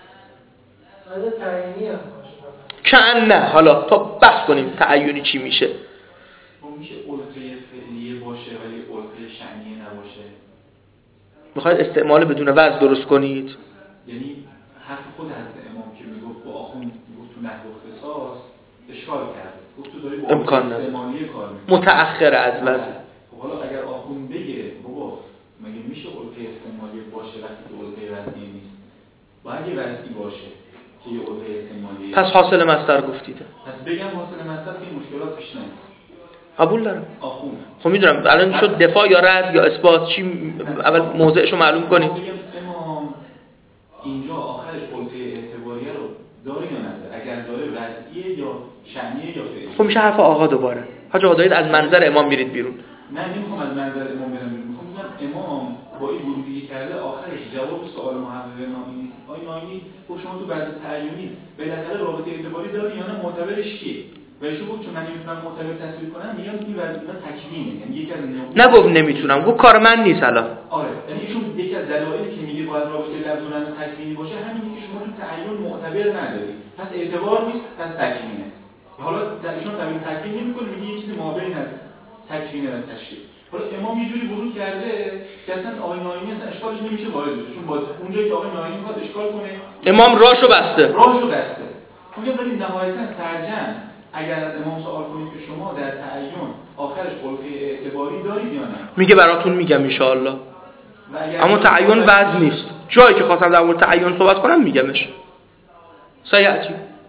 کن نه حالا تا بحث کنیم تعیینی چی میشه. میشه القه فعلیه باشه ولی القه شأنیه نباشه. میخواید استعمال بدون وضع درست کنید؟ یعنی حرف خود حضرت امام که میگفت با آخوند میگفت تو نحو اختصاص اشکال کرد، گفت تو داری با امکان استعمالی کار میکنی متأخر از وضع. خب حالا اگر آخوند بگه بابا مگه میشه القه استعمالی باشه وقتی که القه وضعی نیست؟ باید یه وضعی باشه که یه القه استعمالی. پس حاصل مصدر گفتیده. پس بگم حاصل مصدر که مشکلات پیش نیاد. قبول دارم. آخوند. خب میدونم الان شد دفاع یا رد یا اثبات، چی اول موضعشو معلوم کنید. امام اینجا آخرش القه اعتباریه رو داره یا نداره؟ اگر داره وضعیه یا شأنیه یا فعلیه؟ خب میشه حرف آقا دوباره. حاج آقا دارید از منظر امام میرید بیرون. نه نمیخوام از منظر امام برم بیرون. میخوام بگم امام با این ورودی کرده آخرش جواب سوال محقق نامی نیست. آیا نامی خب شما تو بعد تعیینی بالاخره رابطه اعتباری داری یا نه؟ معتبرش کیه؟ ولی شما چون من نمیتونم معتبر تصویر کنم میگم این وضعیت تکوینه، یعنی یکی از نگفت نمیتونم، گفت کار من نیست الان. آره یعنی چون یکی از دلایلی که میگه باید رابطه لفظ و معنی تکوینی باشه همینه که شما تو تعین معتبر نداری، پس اعتبار نیست، پس تکوینه. حالا در ایشون تعیین تکوین نمیکنه، میگه یه چیزی مابین از تکوین و تشریع. حالا امام یه جوری ورود کرده که اصلا آقای ناینی اصلا اشکالش نمیشه وارد بشه، چون باز اونجایی که آقای ناینی میخواد اشکال کنه امام راشو بسته راشو بسته. میگم ولی نهایتا سرجم اگر از امام سوال کنید که شما در تعین آخرش القه اعتباری دارید یا نه، میگه براتون میگم ان شاء الله. اما تعین وضع نیست. جایی که خواستم در مورد تعین صحبت کنم میگمش. سیاتی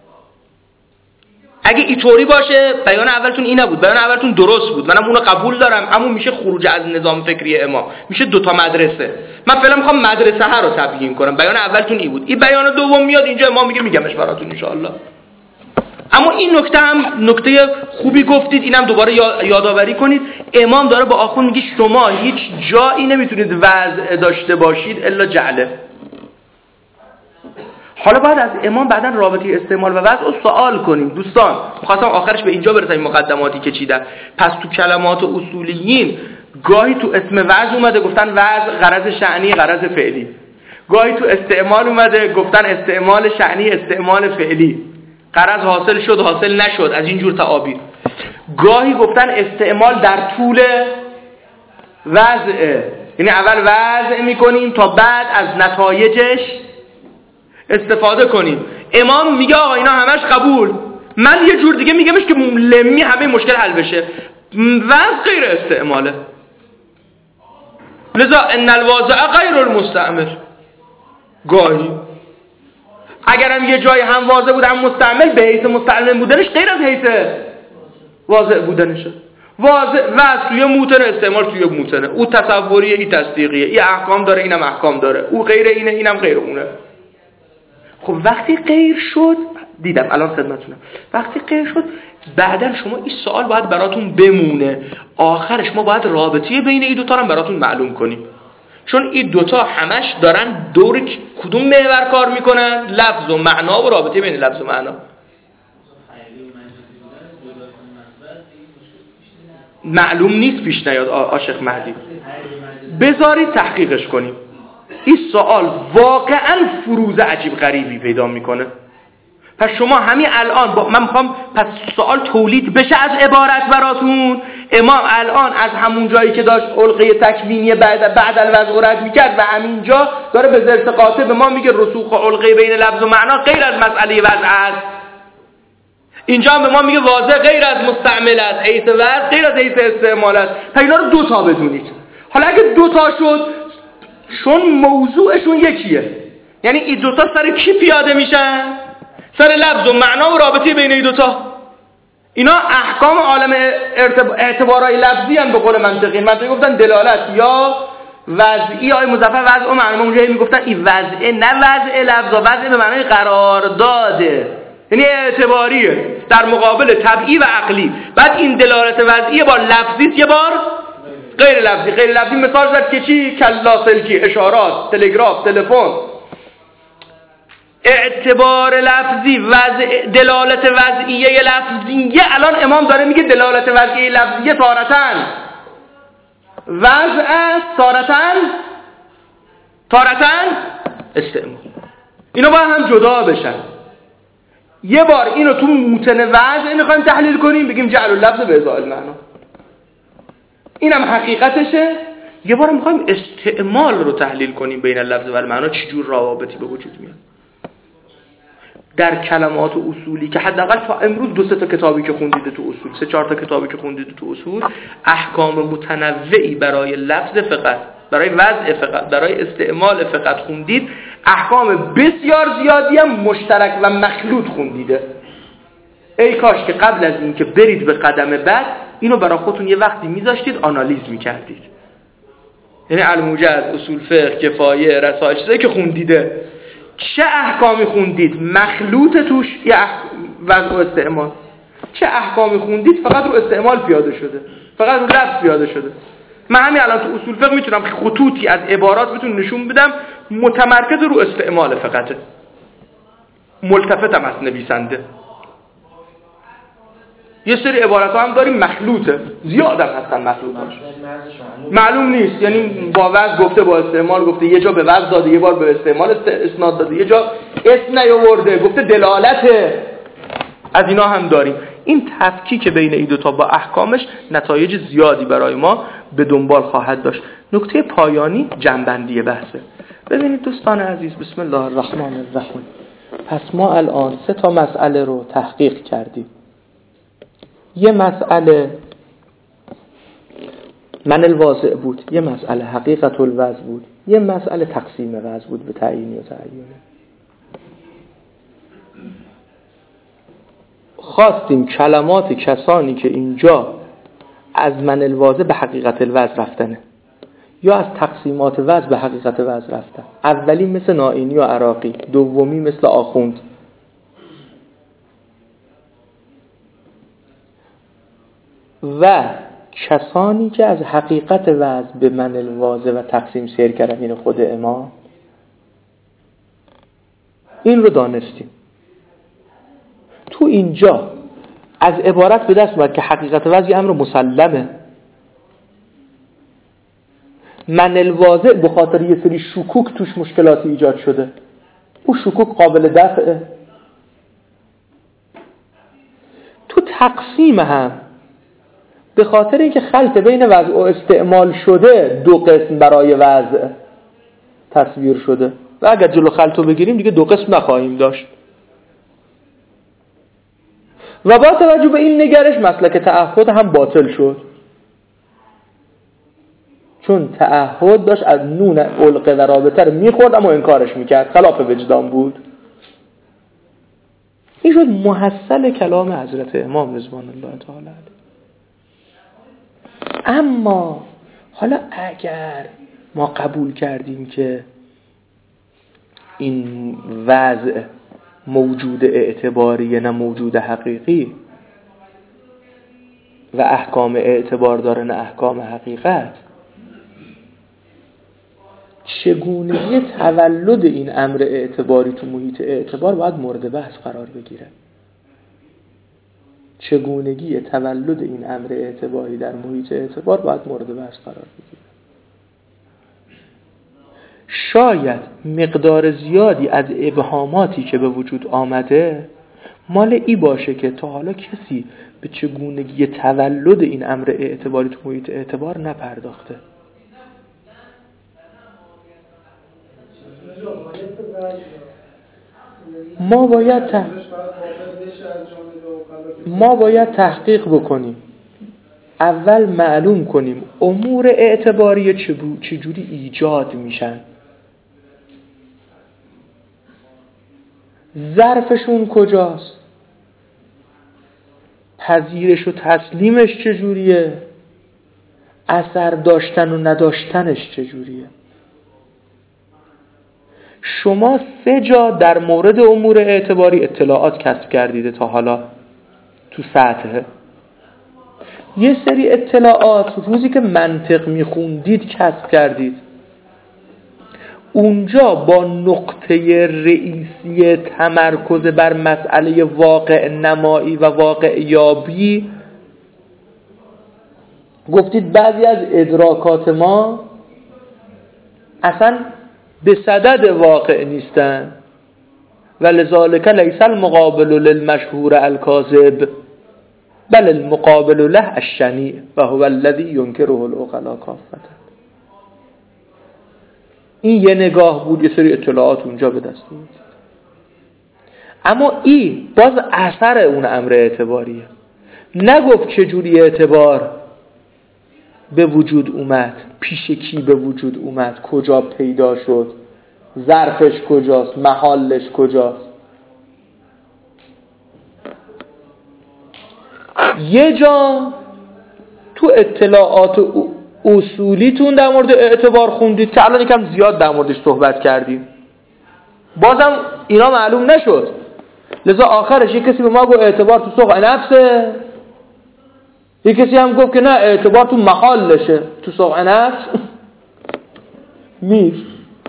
اگه اینطوری باشه بیان اولتون این نبود، بیان اولتون درست بود، منم اونو قبول دارم، اما میشه خروج از نظام فکری امام، میشه دوتا مدرسه. من فعلا میخوام مدرسه ها رو تبیین کنم. بیان اولتون این بود، این بیان دوم میاد اینجا امام میگه میگمش براتون ان شاء الله. اما این نکته هم نکته خوبی گفتید، اینم دوباره یادآوری کنید. امام داره با آخوند میگه شما هیچ جایی نمیتونید وضع داشته باشید الا جعله. حالا باید از امام بعداً رابطه استعمال و وضع رو سوال کنیم. دوستان خواستم آخرش به اینجا برسیم، مقدماتی که چیدن. پس تو کلمات و اصولیین گاهی تو اسم وضع اومده گفتن وضع غرض شأنی غرض فعلی، گاهی تو استعمال اومده گفتن استعمال شأنی استعمال فعلی، غرض حاصل شد حاصل نشد، از این جور تعابیر. گاهی گفتن استعمال در طول وضعه، یعنی اول وضع میکنیم تا بعد از نتایجش استفاده کنیم. امام میگه آقا اینا همش قبول، من یه جور دیگه میگمش که لمی همه مشکل حل بشه. وضع غیر استعماله، لذا ان الواضع غیر المستعمل. گاهی اگرم یه جای هم واضع بود هم مستعمل، به حیث مستعمل بودنش غیر از حیث واضع بودنشه. واضع وضع توی موتنه، استعمال توی موتنه. او تصوریه ای تصدیقیه، ای احکام داره اینم احکام داره، او غیر اینه اینم غیر اونه. خب وقتی غیر شد، دیدم الان خدمتتونم، وقتی غیر شد بعدن شما این سوال باید براتون بمونه، آخرش ما باید رابطه بین این دوتا رو براتون معلوم کنیم، چون این دوتا همش دارن دور کدوم محور کار میکنن؟ لفظ و معنا و رابطه بین لفظ و معنا. معلوم نیست پیش نیاد عاشق مهدی. بذارید تحقیقش کنیم. این سوال واقعا فروز عجیب غریبی پیدا میکنه. پس شما همین الان با من میخوام پس سوال تولید بشه از عبارت براتون. امام الان از همون جایی که داشت علقه تکوینی بعد بعد الوضع رد میکرد و همینجا داره به زرس قاطع به ما میگه رسوخ علقه بین لفظ و معنا غیر از مسئله وضع است. اینجا هم به ما میگه واضح غیر از مستعمل است، حیث وضع غیر از حیث استعمال است. پس اینا رو دو تا بدونید. حالا اگه دو تا شد، چون موضوعشون یکیه، یعنی این دو تا سر کی پیاده میشن؟ سر لفظ و معنا و رابطه بین این دو تا. اینا احکام عالم اعتبارای لفظی هم به قول منطقی. منطقی گفتن دلالت یا وضعی. آیه مظفر وضع و معنا اونجایی میگفتن این وضعه، نه وضع لفظ، وضع به معنای قرارداده، یعنی اعتباریه در مقابل طبعی و عقلی. بعد این دلالت وضعی با لفظی، یه بار غیر لفظی. غیر لفظی مثال زد که چی؟ کلا سلکی، اشارات، تلگراف، تلفن. اعتبار لفظی، وضع، دلالت وضعیه لفظیه. الان امام داره میگه دلالت وضعیه لفظیه تارتن وضع است، تارتن تارتن استعمال. اینا باید هم جدا بشن. یه بار اینو تو موتن وضع اینو خواهیم تحلیل کنیم، بگیم جعل اللفظ به ازاء المعنا، اینم حقیقتشه. یه بار میخوایم استعمال رو تحلیل کنیم بین اللفظ و المعنا، چجور روابطی به وجود میاد در کلمات و اصولی که حداقل تا امروز دو سه تا کتابی که خوندید تو اصول، سه چهار تا کتابی که خوندید تو اصول، احکام متنوعی برای لفظ فقط، برای وضع فقط، برای استعمال فقط خوندید. احکام بسیار زیادی هم مشترک و مخلوط خوندیده. ای کاش که قبل از این که برید به قدم بعد اینو برای خودتون یه وقتی میذاشتید آنالیز میکردید. یعنی الموجز، اصول فقه، کفایه، رسائل، چیزایی که خوندیده، چه احکامی خوندید مخلوط توش یا وضع و استعمال، چه احکامی خوندید فقط رو استعمال پیاده شده، فقط رو لفظ پیاده شده. من همین الان تو اصول فقه میتونم خطوطی از عبارات بهتون نشون بدم متمرکز رو استعمال فقط، ملتفتم از نویسنده. یه سری عبارات ها هم داریم مخلوطه، زیاد هم هستن مخلوط هاش معلوم نیست، یعنی با وضع گفته با استعمال گفته، یه جا به وضع داده یه بار به استعمال اسناد داده، یه جا اسم نیاورده گفته دلالته. از اینا هم داریم. این تفکیک بین این دو تا با احکامش نتایج زیادی برای ما به دنبال خواهد داشت. نکته پایانی جنبندی بحثه. ببینید دوستان عزیز، بسم الله الرحمن الرحیم. پس ما الان سه تا مسئله رو تحقیق کردیم. یه مسئله من الواضع بود، یه مسئله حقیقت الوضع بود، یه مسئله تقسیم وضع بود به تعیینی و تعیینی. خواستیم کلمات کسانی که اینجا از من الواضع به حقیقت الوضع رفتنه یا از تقسیمات وضع به حقیقت وضع رفتن. اولی مثل نائینی و عراقی، دومی مثل آخوند. و کسانی که از حقیقت وضع به من الواضع و تقسیم سیر کردن، این خود امام. این رو دانستیم. تو اینجا از عبارت به دست میاد که حقیقت وضع یه امر مسلمه. من الواضع به خاطر یه سری شکوک توش مشکلاتی ایجاد شده، اون شکوک قابل دفعه. تو تقسیم هم به خاطر اینکه خلط بین وضع و استعمال شده، دو قسم برای وضع تصویر شده و اگر جلو خلط رو بگیریم دیگه دو قسم نخواهیم داشت. و با توجه به این نگرش مسلک تعهد هم باطل شد، چون تعهد داشت از نون علقه و رابطه رو میخورد اما انکارش میکرد، خلاف وجدان بود. این شد محصل کلام حضرت امام رضوان الله تعالی علیه. اما حالا اگر ما قبول کردیم که این وضع موجود اعتباریه نه موجود حقیقی، و احکام اعتبار داره نه احکام حقیقت، چگونگی تولد این امر اعتباری تو محیط اعتبار باید مورد بحث قرار بگیره. چگونگی تولد این امر اعتباری در محیط اعتبار باید مورد بحث قرار بگیره. شاید مقدار زیادی از ابهاماتی که به وجود آمده مال ای باشه که تا حالا کسی به چگونگی تولد این امر اعتباری تو محیط اعتبار نپرداخته. ما باید ت... ما باید تحقیق بکنیم، اول معلوم کنیم امور اعتباری چجوری ایجاد میشن، ظرفشون کجاست، پذیرش و تسلیمش چجوریه، اثر داشتن و نداشتنش چجوریه. شما سه جا در مورد امور اعتباری اطلاعات کسب کردید تا حالا تو سطح. یه سری اطلاعات روزی که منطق میخوندید کسب کردید، اونجا با نقطه رئیسی تمرکز بر مسئله واقع نمایی و واقع یابی گفتید بعضی از ادراکات ما اصلا به صدد واقع نیستن و لذالک لیس المقابل للمشهور الکاذب بل المقابل له الشنیع و هو الذی ینکره العقلاء کافة. این یه نگاه بود، یه سری اطلاعات اونجا به دست بود، اما این باز اثر اون امر اعتباریه. نگفت چجوری اعتبار به وجود اومد، پیش کی به وجود اومد، کجا پیدا شد، ظرفش کجاست، محلش کجاست. یه جا تو اطلاعات اصولیتون در مورد اعتبار خوندید که الان یکم زیاد در موردش صحبت کردیم، بازم اینا معلوم نشد، لذا آخرش یک کسی به ما گفت اعتبار تو سوق نفسه، یک کسی هم گفت که نه اعتبار تو محلشه، تو سوق نفس نیست.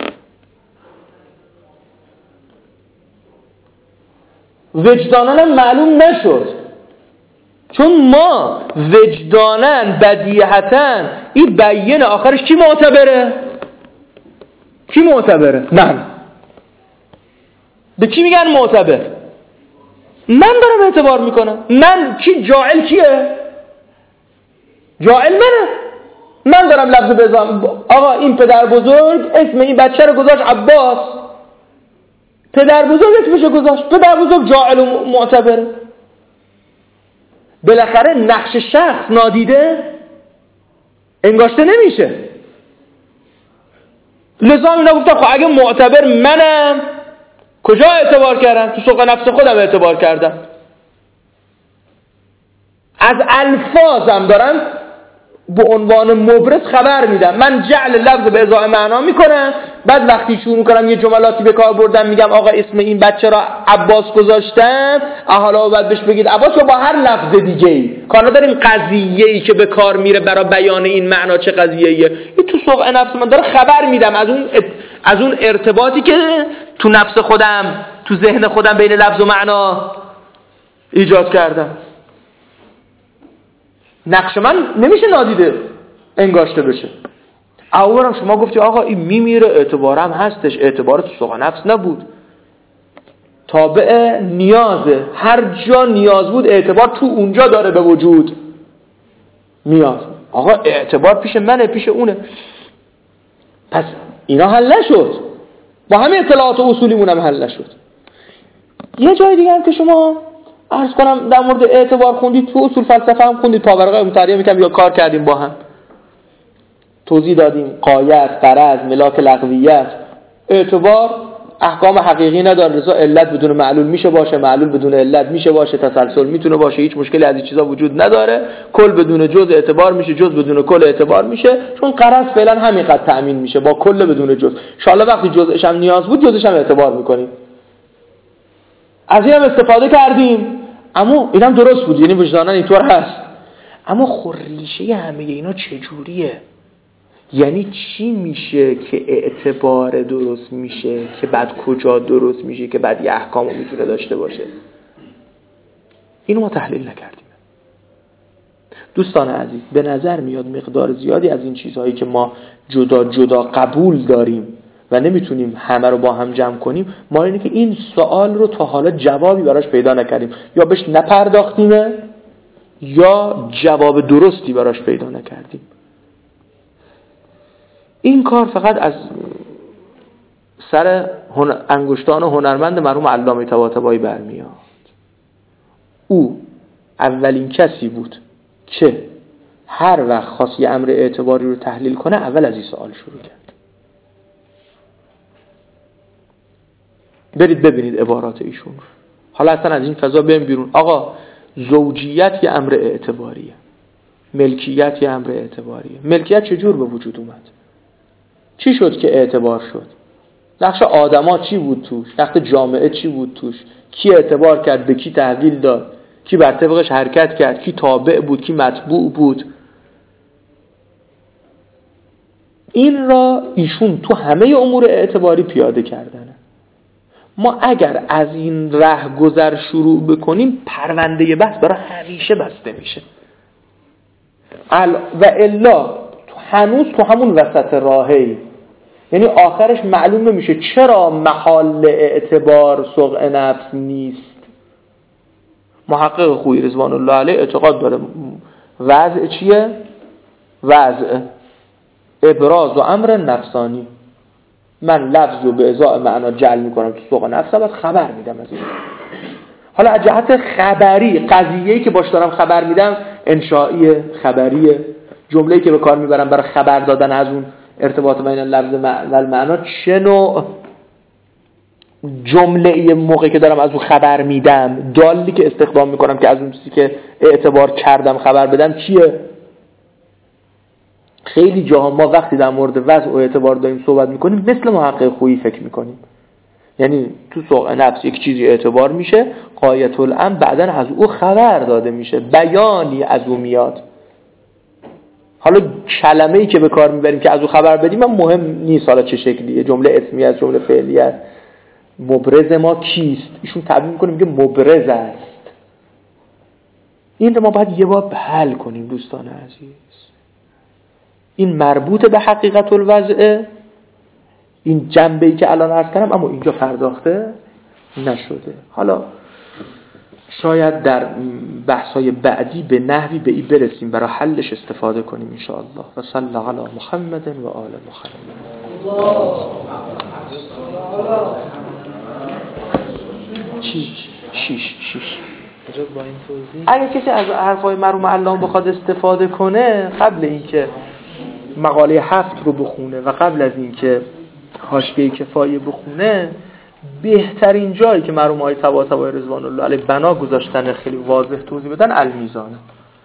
وجداناً معلوم نشد، چون ما وجداناً بدیهتاً این بیان آخرش کی معتبره؟ کی معتبره؟ من. به کی میگن معتبر؟ من دارم اعتبار میکنم. من کی؟ جاعل کیه؟ جاعل منه. من دارم لفظ بزنم آقا این پدر بزرگ اسم این بچه رو گذاشت عباس، پدر بزرگ اسمشو گذاشت، پدر بزرگ جاعل و معتبره. بالاخره نقش شخص نادیده انگاشته نمیشه. لذا اینا گفتن خب اگه معتبر منم کجا اعتبار کردم؟ تو سوق نفس خودم اعتبار کردم. از الفاظم دارم به عنوان مبرز خبر میدم. من جعل لفظ به ازای معنا میکنم، بعد وقتی شروع کنم یه جملاتی به کار بردم میگم آقا اسم این بچه را عباس گذاشتم، حالا بعد بهش بگید عباس رو با هر لفظ دیگه ای کار نداریم قضیه‌ای که به کار میره برای بیان این معنا چه قضیه‌ایه. این تو سوق نفس من داره خبر میدم از اون از اون ارتباطی که تو نفس خودم، تو ذهن خودم بین لفظ و معنا ایجاد کردم. نقش من نمیشه نادیده انگاشته بشه. اولا شما گفتی آقا این میمیره، اعتبارم هستش، اعتبار تو سوق نفس نبود، تابع نیازه. هر جا نیاز بود اعتبار تو اونجا داره به وجود میاد. آقا اعتبار پیش منه، پیش اونه. پس اینا حل نشد، با همه اطلاعات و اصولیمون هم حل نشد. یه جای دیگه هم که شما عرض کنم در مورد اعتبار خوندید، تو اصول فلسفه هم خوندید، پاورقای متریه میکنم یا کار کردیم با هم، توضیح دادیم قایت، غرض، ملاک لغویت. اعتبار احکام حقیقی نداره، رضا علت بدون معلول میشه باشه، معلول بدون علت میشه باشه، تسلسل میتونه باشه، هیچ مشکلی از این چیزا وجود نداره. کل بدون جز اعتبار میشه، جز بدون کل اعتبار میشه، چون غرض فعلا همینقدر تأمین میشه با کل بدون جز. ان شاء الله وقتی جزش هم نیاز بود جزش هم اعتبار میکنیم. از این هم استفاده کردیم، اما اینم درست بود، یعنی وجداناً اینطور هست. اما خورریشه همه اینا چجوریه؟ یعنی چی میشه که اعتبار درست میشه، که بعد کجا درست میشه، که بعد یه احکامو میتونه داشته باشه؟ اینو ما تحلیل نکردیم. دوستان عزیز، به نظر میاد مقدار زیادی از این چیزهایی که ما جدا جدا قبول داریم و نمیتونیم همه رو با هم جمع کنیم، ما اینه که این سوال رو تا حالا جوابی براش پیدا نکردیم، یا بهش نپرداختیم یا جواب درستی براش پیدا نکردیم. این کار فقط از سر انگشتان هنرمند مرحوم علامه طباطبایی برمیاد. او اولین کسی بود که هر وقت خواست یه امر اعتباری رو تحلیل کنه اول از این سوال شروع کرد. برید ببینید عبارات ایشون. حالا اصلا از این فضا بریم بیرون. آقا زوجیت یه امر اعتباریه، ملکیت یه امر اعتباریه. ملکیت چجور به وجود اومد؟ چی شد که اعتبار شد؟ نقش آدما چی بود توش؟ نقش جامعه چی بود توش؟ کی اعتبار کرد، به کی تحویل داد، کی بر طبقش حرکت کرد، کی تابع بود، کی متبوع بود؟ این را ایشون تو همه امور اعتباری پیاده کردنه. ما اگر از این ره گذر شروع بکنیم پرونده بحث برای همیشه بسته میشه و الا هنوز تو همون وسط راهی، یعنی آخرش معلوم نمیشه چرا محال اعتبار سوق نفس نیست. محقق خویی رضوان الله علیه اعتقاد داره وضع چیه؟ وضع ابراز و امر نفسانی. من لفظ رو به ازای معنا جعل میکنم تو سوق نفس، بعد خبر میدم از این. حالا از جهت خبری قضیه‌ای که باش دارم خبر میدم انشائیه، خبریه، جمله‌ای که به کار میبرم برای خبر دادن از اون ارتباط بین لفظ و معنا چه نوع جمله‌ای موقعی که دارم از اون خبر میدم، دالی که استخدام میکنم که از اون چیزی که اعتبار کردم خبر بدم چیه. خیلی جاها ما وقتی در مورد وضع و اعتبار داریم صحبت میکنیم مثل محقق خویی فکر میکنیم، یعنی تو سوق نفس یک چیزی اعتبار میشه، غایت الامر بعدن از او خبر داده میشه، بیانی از او میاد. حالا کلمه‌ای که به کار میبریم که از او خبر بدیم من مهم نیست حالا چه شکلیه، جمله اسمی است، جمله فعلی است. مبرز ما کیست؟ ایشون تعبیر میکنه میگه مبرز است. این رو ما باید یه بار حل کنیم دوستان عزیز. این مربوط به حقیقت الوضعه، این جنبه‌ای که الان عرض کردم، اما اینجا پرداخته نشده. حالا شاید در بحث‌های بعدی به نحوی به این برسیم برای حلش استفاده کنیم ان شاء الله. و صلی الله علی محمد و آل محمد. چی شیش شیش با این توضیح اگه کسی از حرفای مرحوم علامه بخواد استفاده کنه قبل اینکه مقاله هفت رو بخونه و قبل از اینکه حاشیه کفایه بخونه، بهترین جایی که مرحوم آقای طباطبایی رضوان الله علیه بنا گذاشتن خیلی واضح توضیح بدن المیزانه.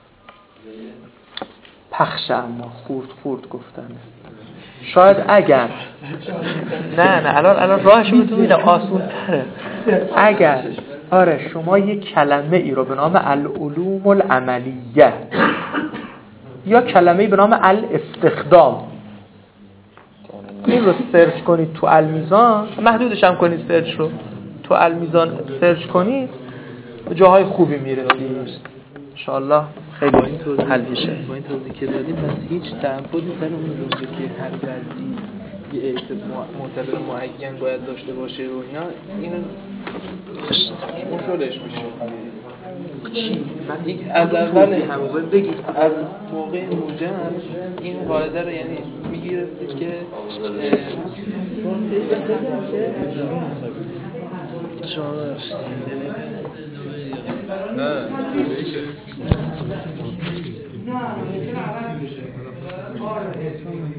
پخش اما خورد خورد گفتن. شاید اگر نه نه الان الان راهش رو بهتون میدم آسون تره. اگر آره شما یک کلمه ای رو به نام العلوم العملیه یا کلمه ای به نام الاستخدام این رو سرچ کنید تو المیزان، محدودش هم کنید سرچ رو تو المیزان سرچ کنید، جاهای خوبی میرسید انشاءالله. خیلی با این توضیح حل میشه. با این توضیح که دادیم پس هیچ تعهدی سر اون روزی که هر وضعی یه اعتبار معتبر معین باید داشته باشه و اینا، اینو اصولش میشه چی؟ من از اول همون بگید از موقع موجب این قاعده رو یعنی میگیرستید که نه